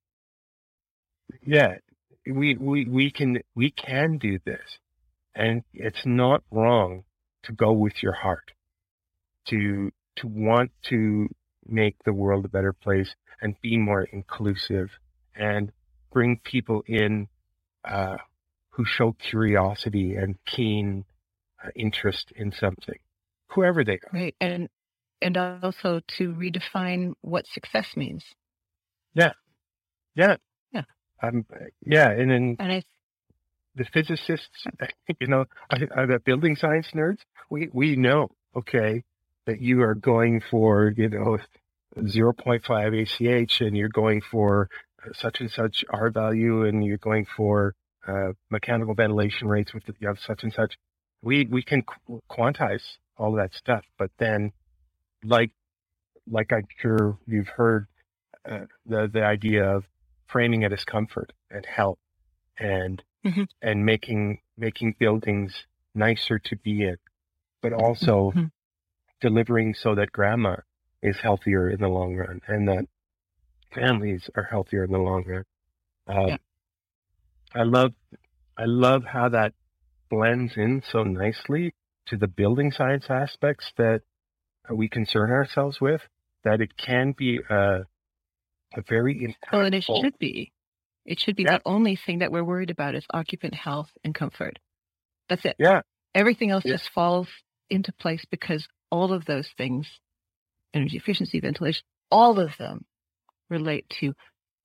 C: yeah, we, we, we can, we can do this. And it's not wrong to go with your heart, to, to want to make the world a better place and be more inclusive and bring people in, uh, who show curiosity and keen uh, interest in something, whoever they are.
B: right. And, and also to redefine what success means.
C: Yeah. Yeah.
B: Yeah.
C: Um, yeah. And then
B: And I,
C: the physicists, you know, I, I, the building science nerds, we, we know, okay, that you are going for, you know, zero point five A C H, and you're going for such and such R value, and you're going for uh, mechanical ventilation rates with the, you know, such and such. We, we can qu- quantize all of that stuff, but then like, like I'm sure you've heard, uh, the, the idea of framing it as comfort and health and,
B: Mhm.
C: and making, making buildings nicer to be in, but also
B: Mhm.
C: delivering so that grandma is healthier in the long run and that families are healthier in the long run. Um,
B: Yeah.
C: I love, I love how that blends in so nicely to the building science aspects that we concern ourselves with, that it can be a, a very
B: Well, and it
C: impactful.
B: should be. It should be.
C: Yeah.
B: The only thing that we're worried about is occupant health and comfort. That's it.
C: Yeah.
B: Everything else
C: Yeah.
B: just falls into place because all of those things, energy efficiency, ventilation, all of them relate to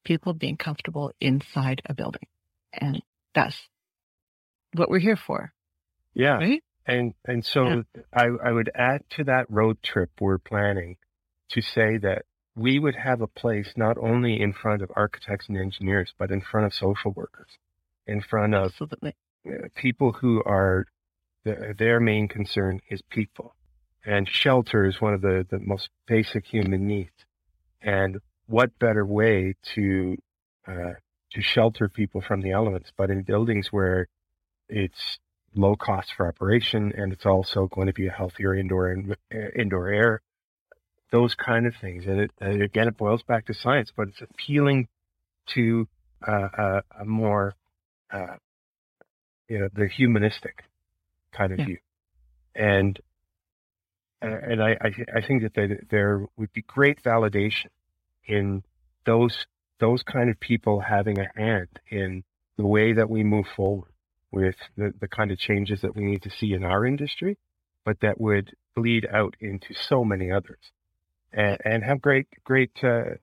B: people being comfortable inside a building. And that's what we're here for.
C: Yeah.
B: Right?
C: And and so
B: Yeah.
C: I, I would add to that road trip we're planning to say that we would have a place not only in front of architects and engineers, but in front of social workers, in front of
B: Absolutely.
C: uh, people who are, the, their main concern is people. And shelter is one of the, the most basic human needs. And what better way to uh, to shelter people from the elements, but in buildings where it's low cost for operation, and it's also going to be a healthier indoor and indoor air, those kind of things. And it, and again, it boils back to science, but it's appealing to uh, a, a more, uh, you know, the humanistic kind of
B: Yeah.
C: view. And uh, and I, I I think that there, there would be great validation in those those kind of people having a hand in the way that we move forward with the, the kind of changes that we need to see in our industry, but that would bleed out into so many others, and, and have great, great, uh,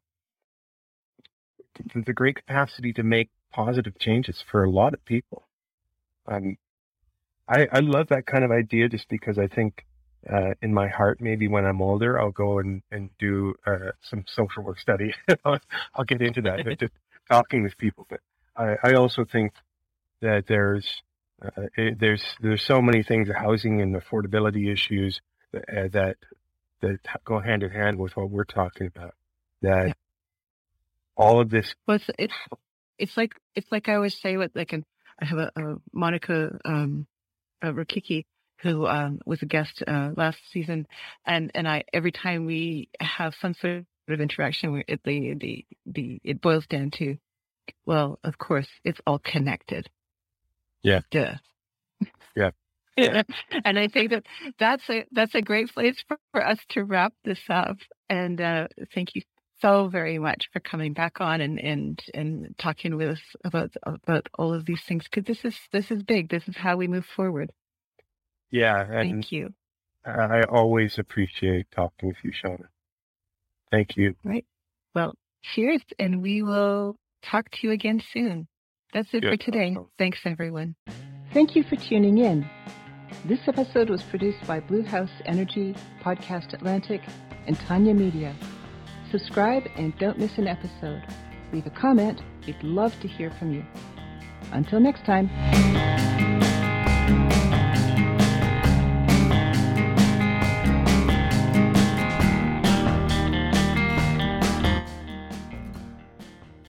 C: the great capacity to make positive changes for a lot of people. Um, I, I love that kind of idea just because I think uh, in my heart, maybe when I'm older, I'll go and, and do uh, some social work study. I'll, I'll get into that, just talking with people. But I, I also think that there's uh, it, there's there's so many things, housing and affordability issues that uh, that, that go hand in hand with what we're talking about. That
B: Yeah.
C: all of this,
B: Well, it's, it's, it's like, it's like I always say with, like, an, I have a, a Monica, um, uh, Rakicki, who, um, was a guest, uh, last season. And, and I, every time we have some sort of interaction, we, it, the, the, the, it boils down to, well, of course, it's all connected.
C: Yeah.
B: Duh.
C: Yeah.
B: Yeah. And I think that that's a, that's a great place for, for us to wrap this up. And, uh, thank you so very much for coming back on and, and, and talking with us about, about all of these things. Cause this is, this is big. This is how we move forward.
C: yeah, and
B: Thank you.
C: I always appreciate talking with you, Shauna. Thank you.
B: Right. Well, cheers. And we will talk to you again soon. That's it
C: Yeah,
B: for today.
C: awesome.
B: Thanks, everyone.
A: Thank you for tuning in. This episode was produced by Blue House Energy, Podcast Atlantic, and Tanya Media. Subscribe and don't miss an episode. Leave a comment. We'd love to hear from you. Until next time.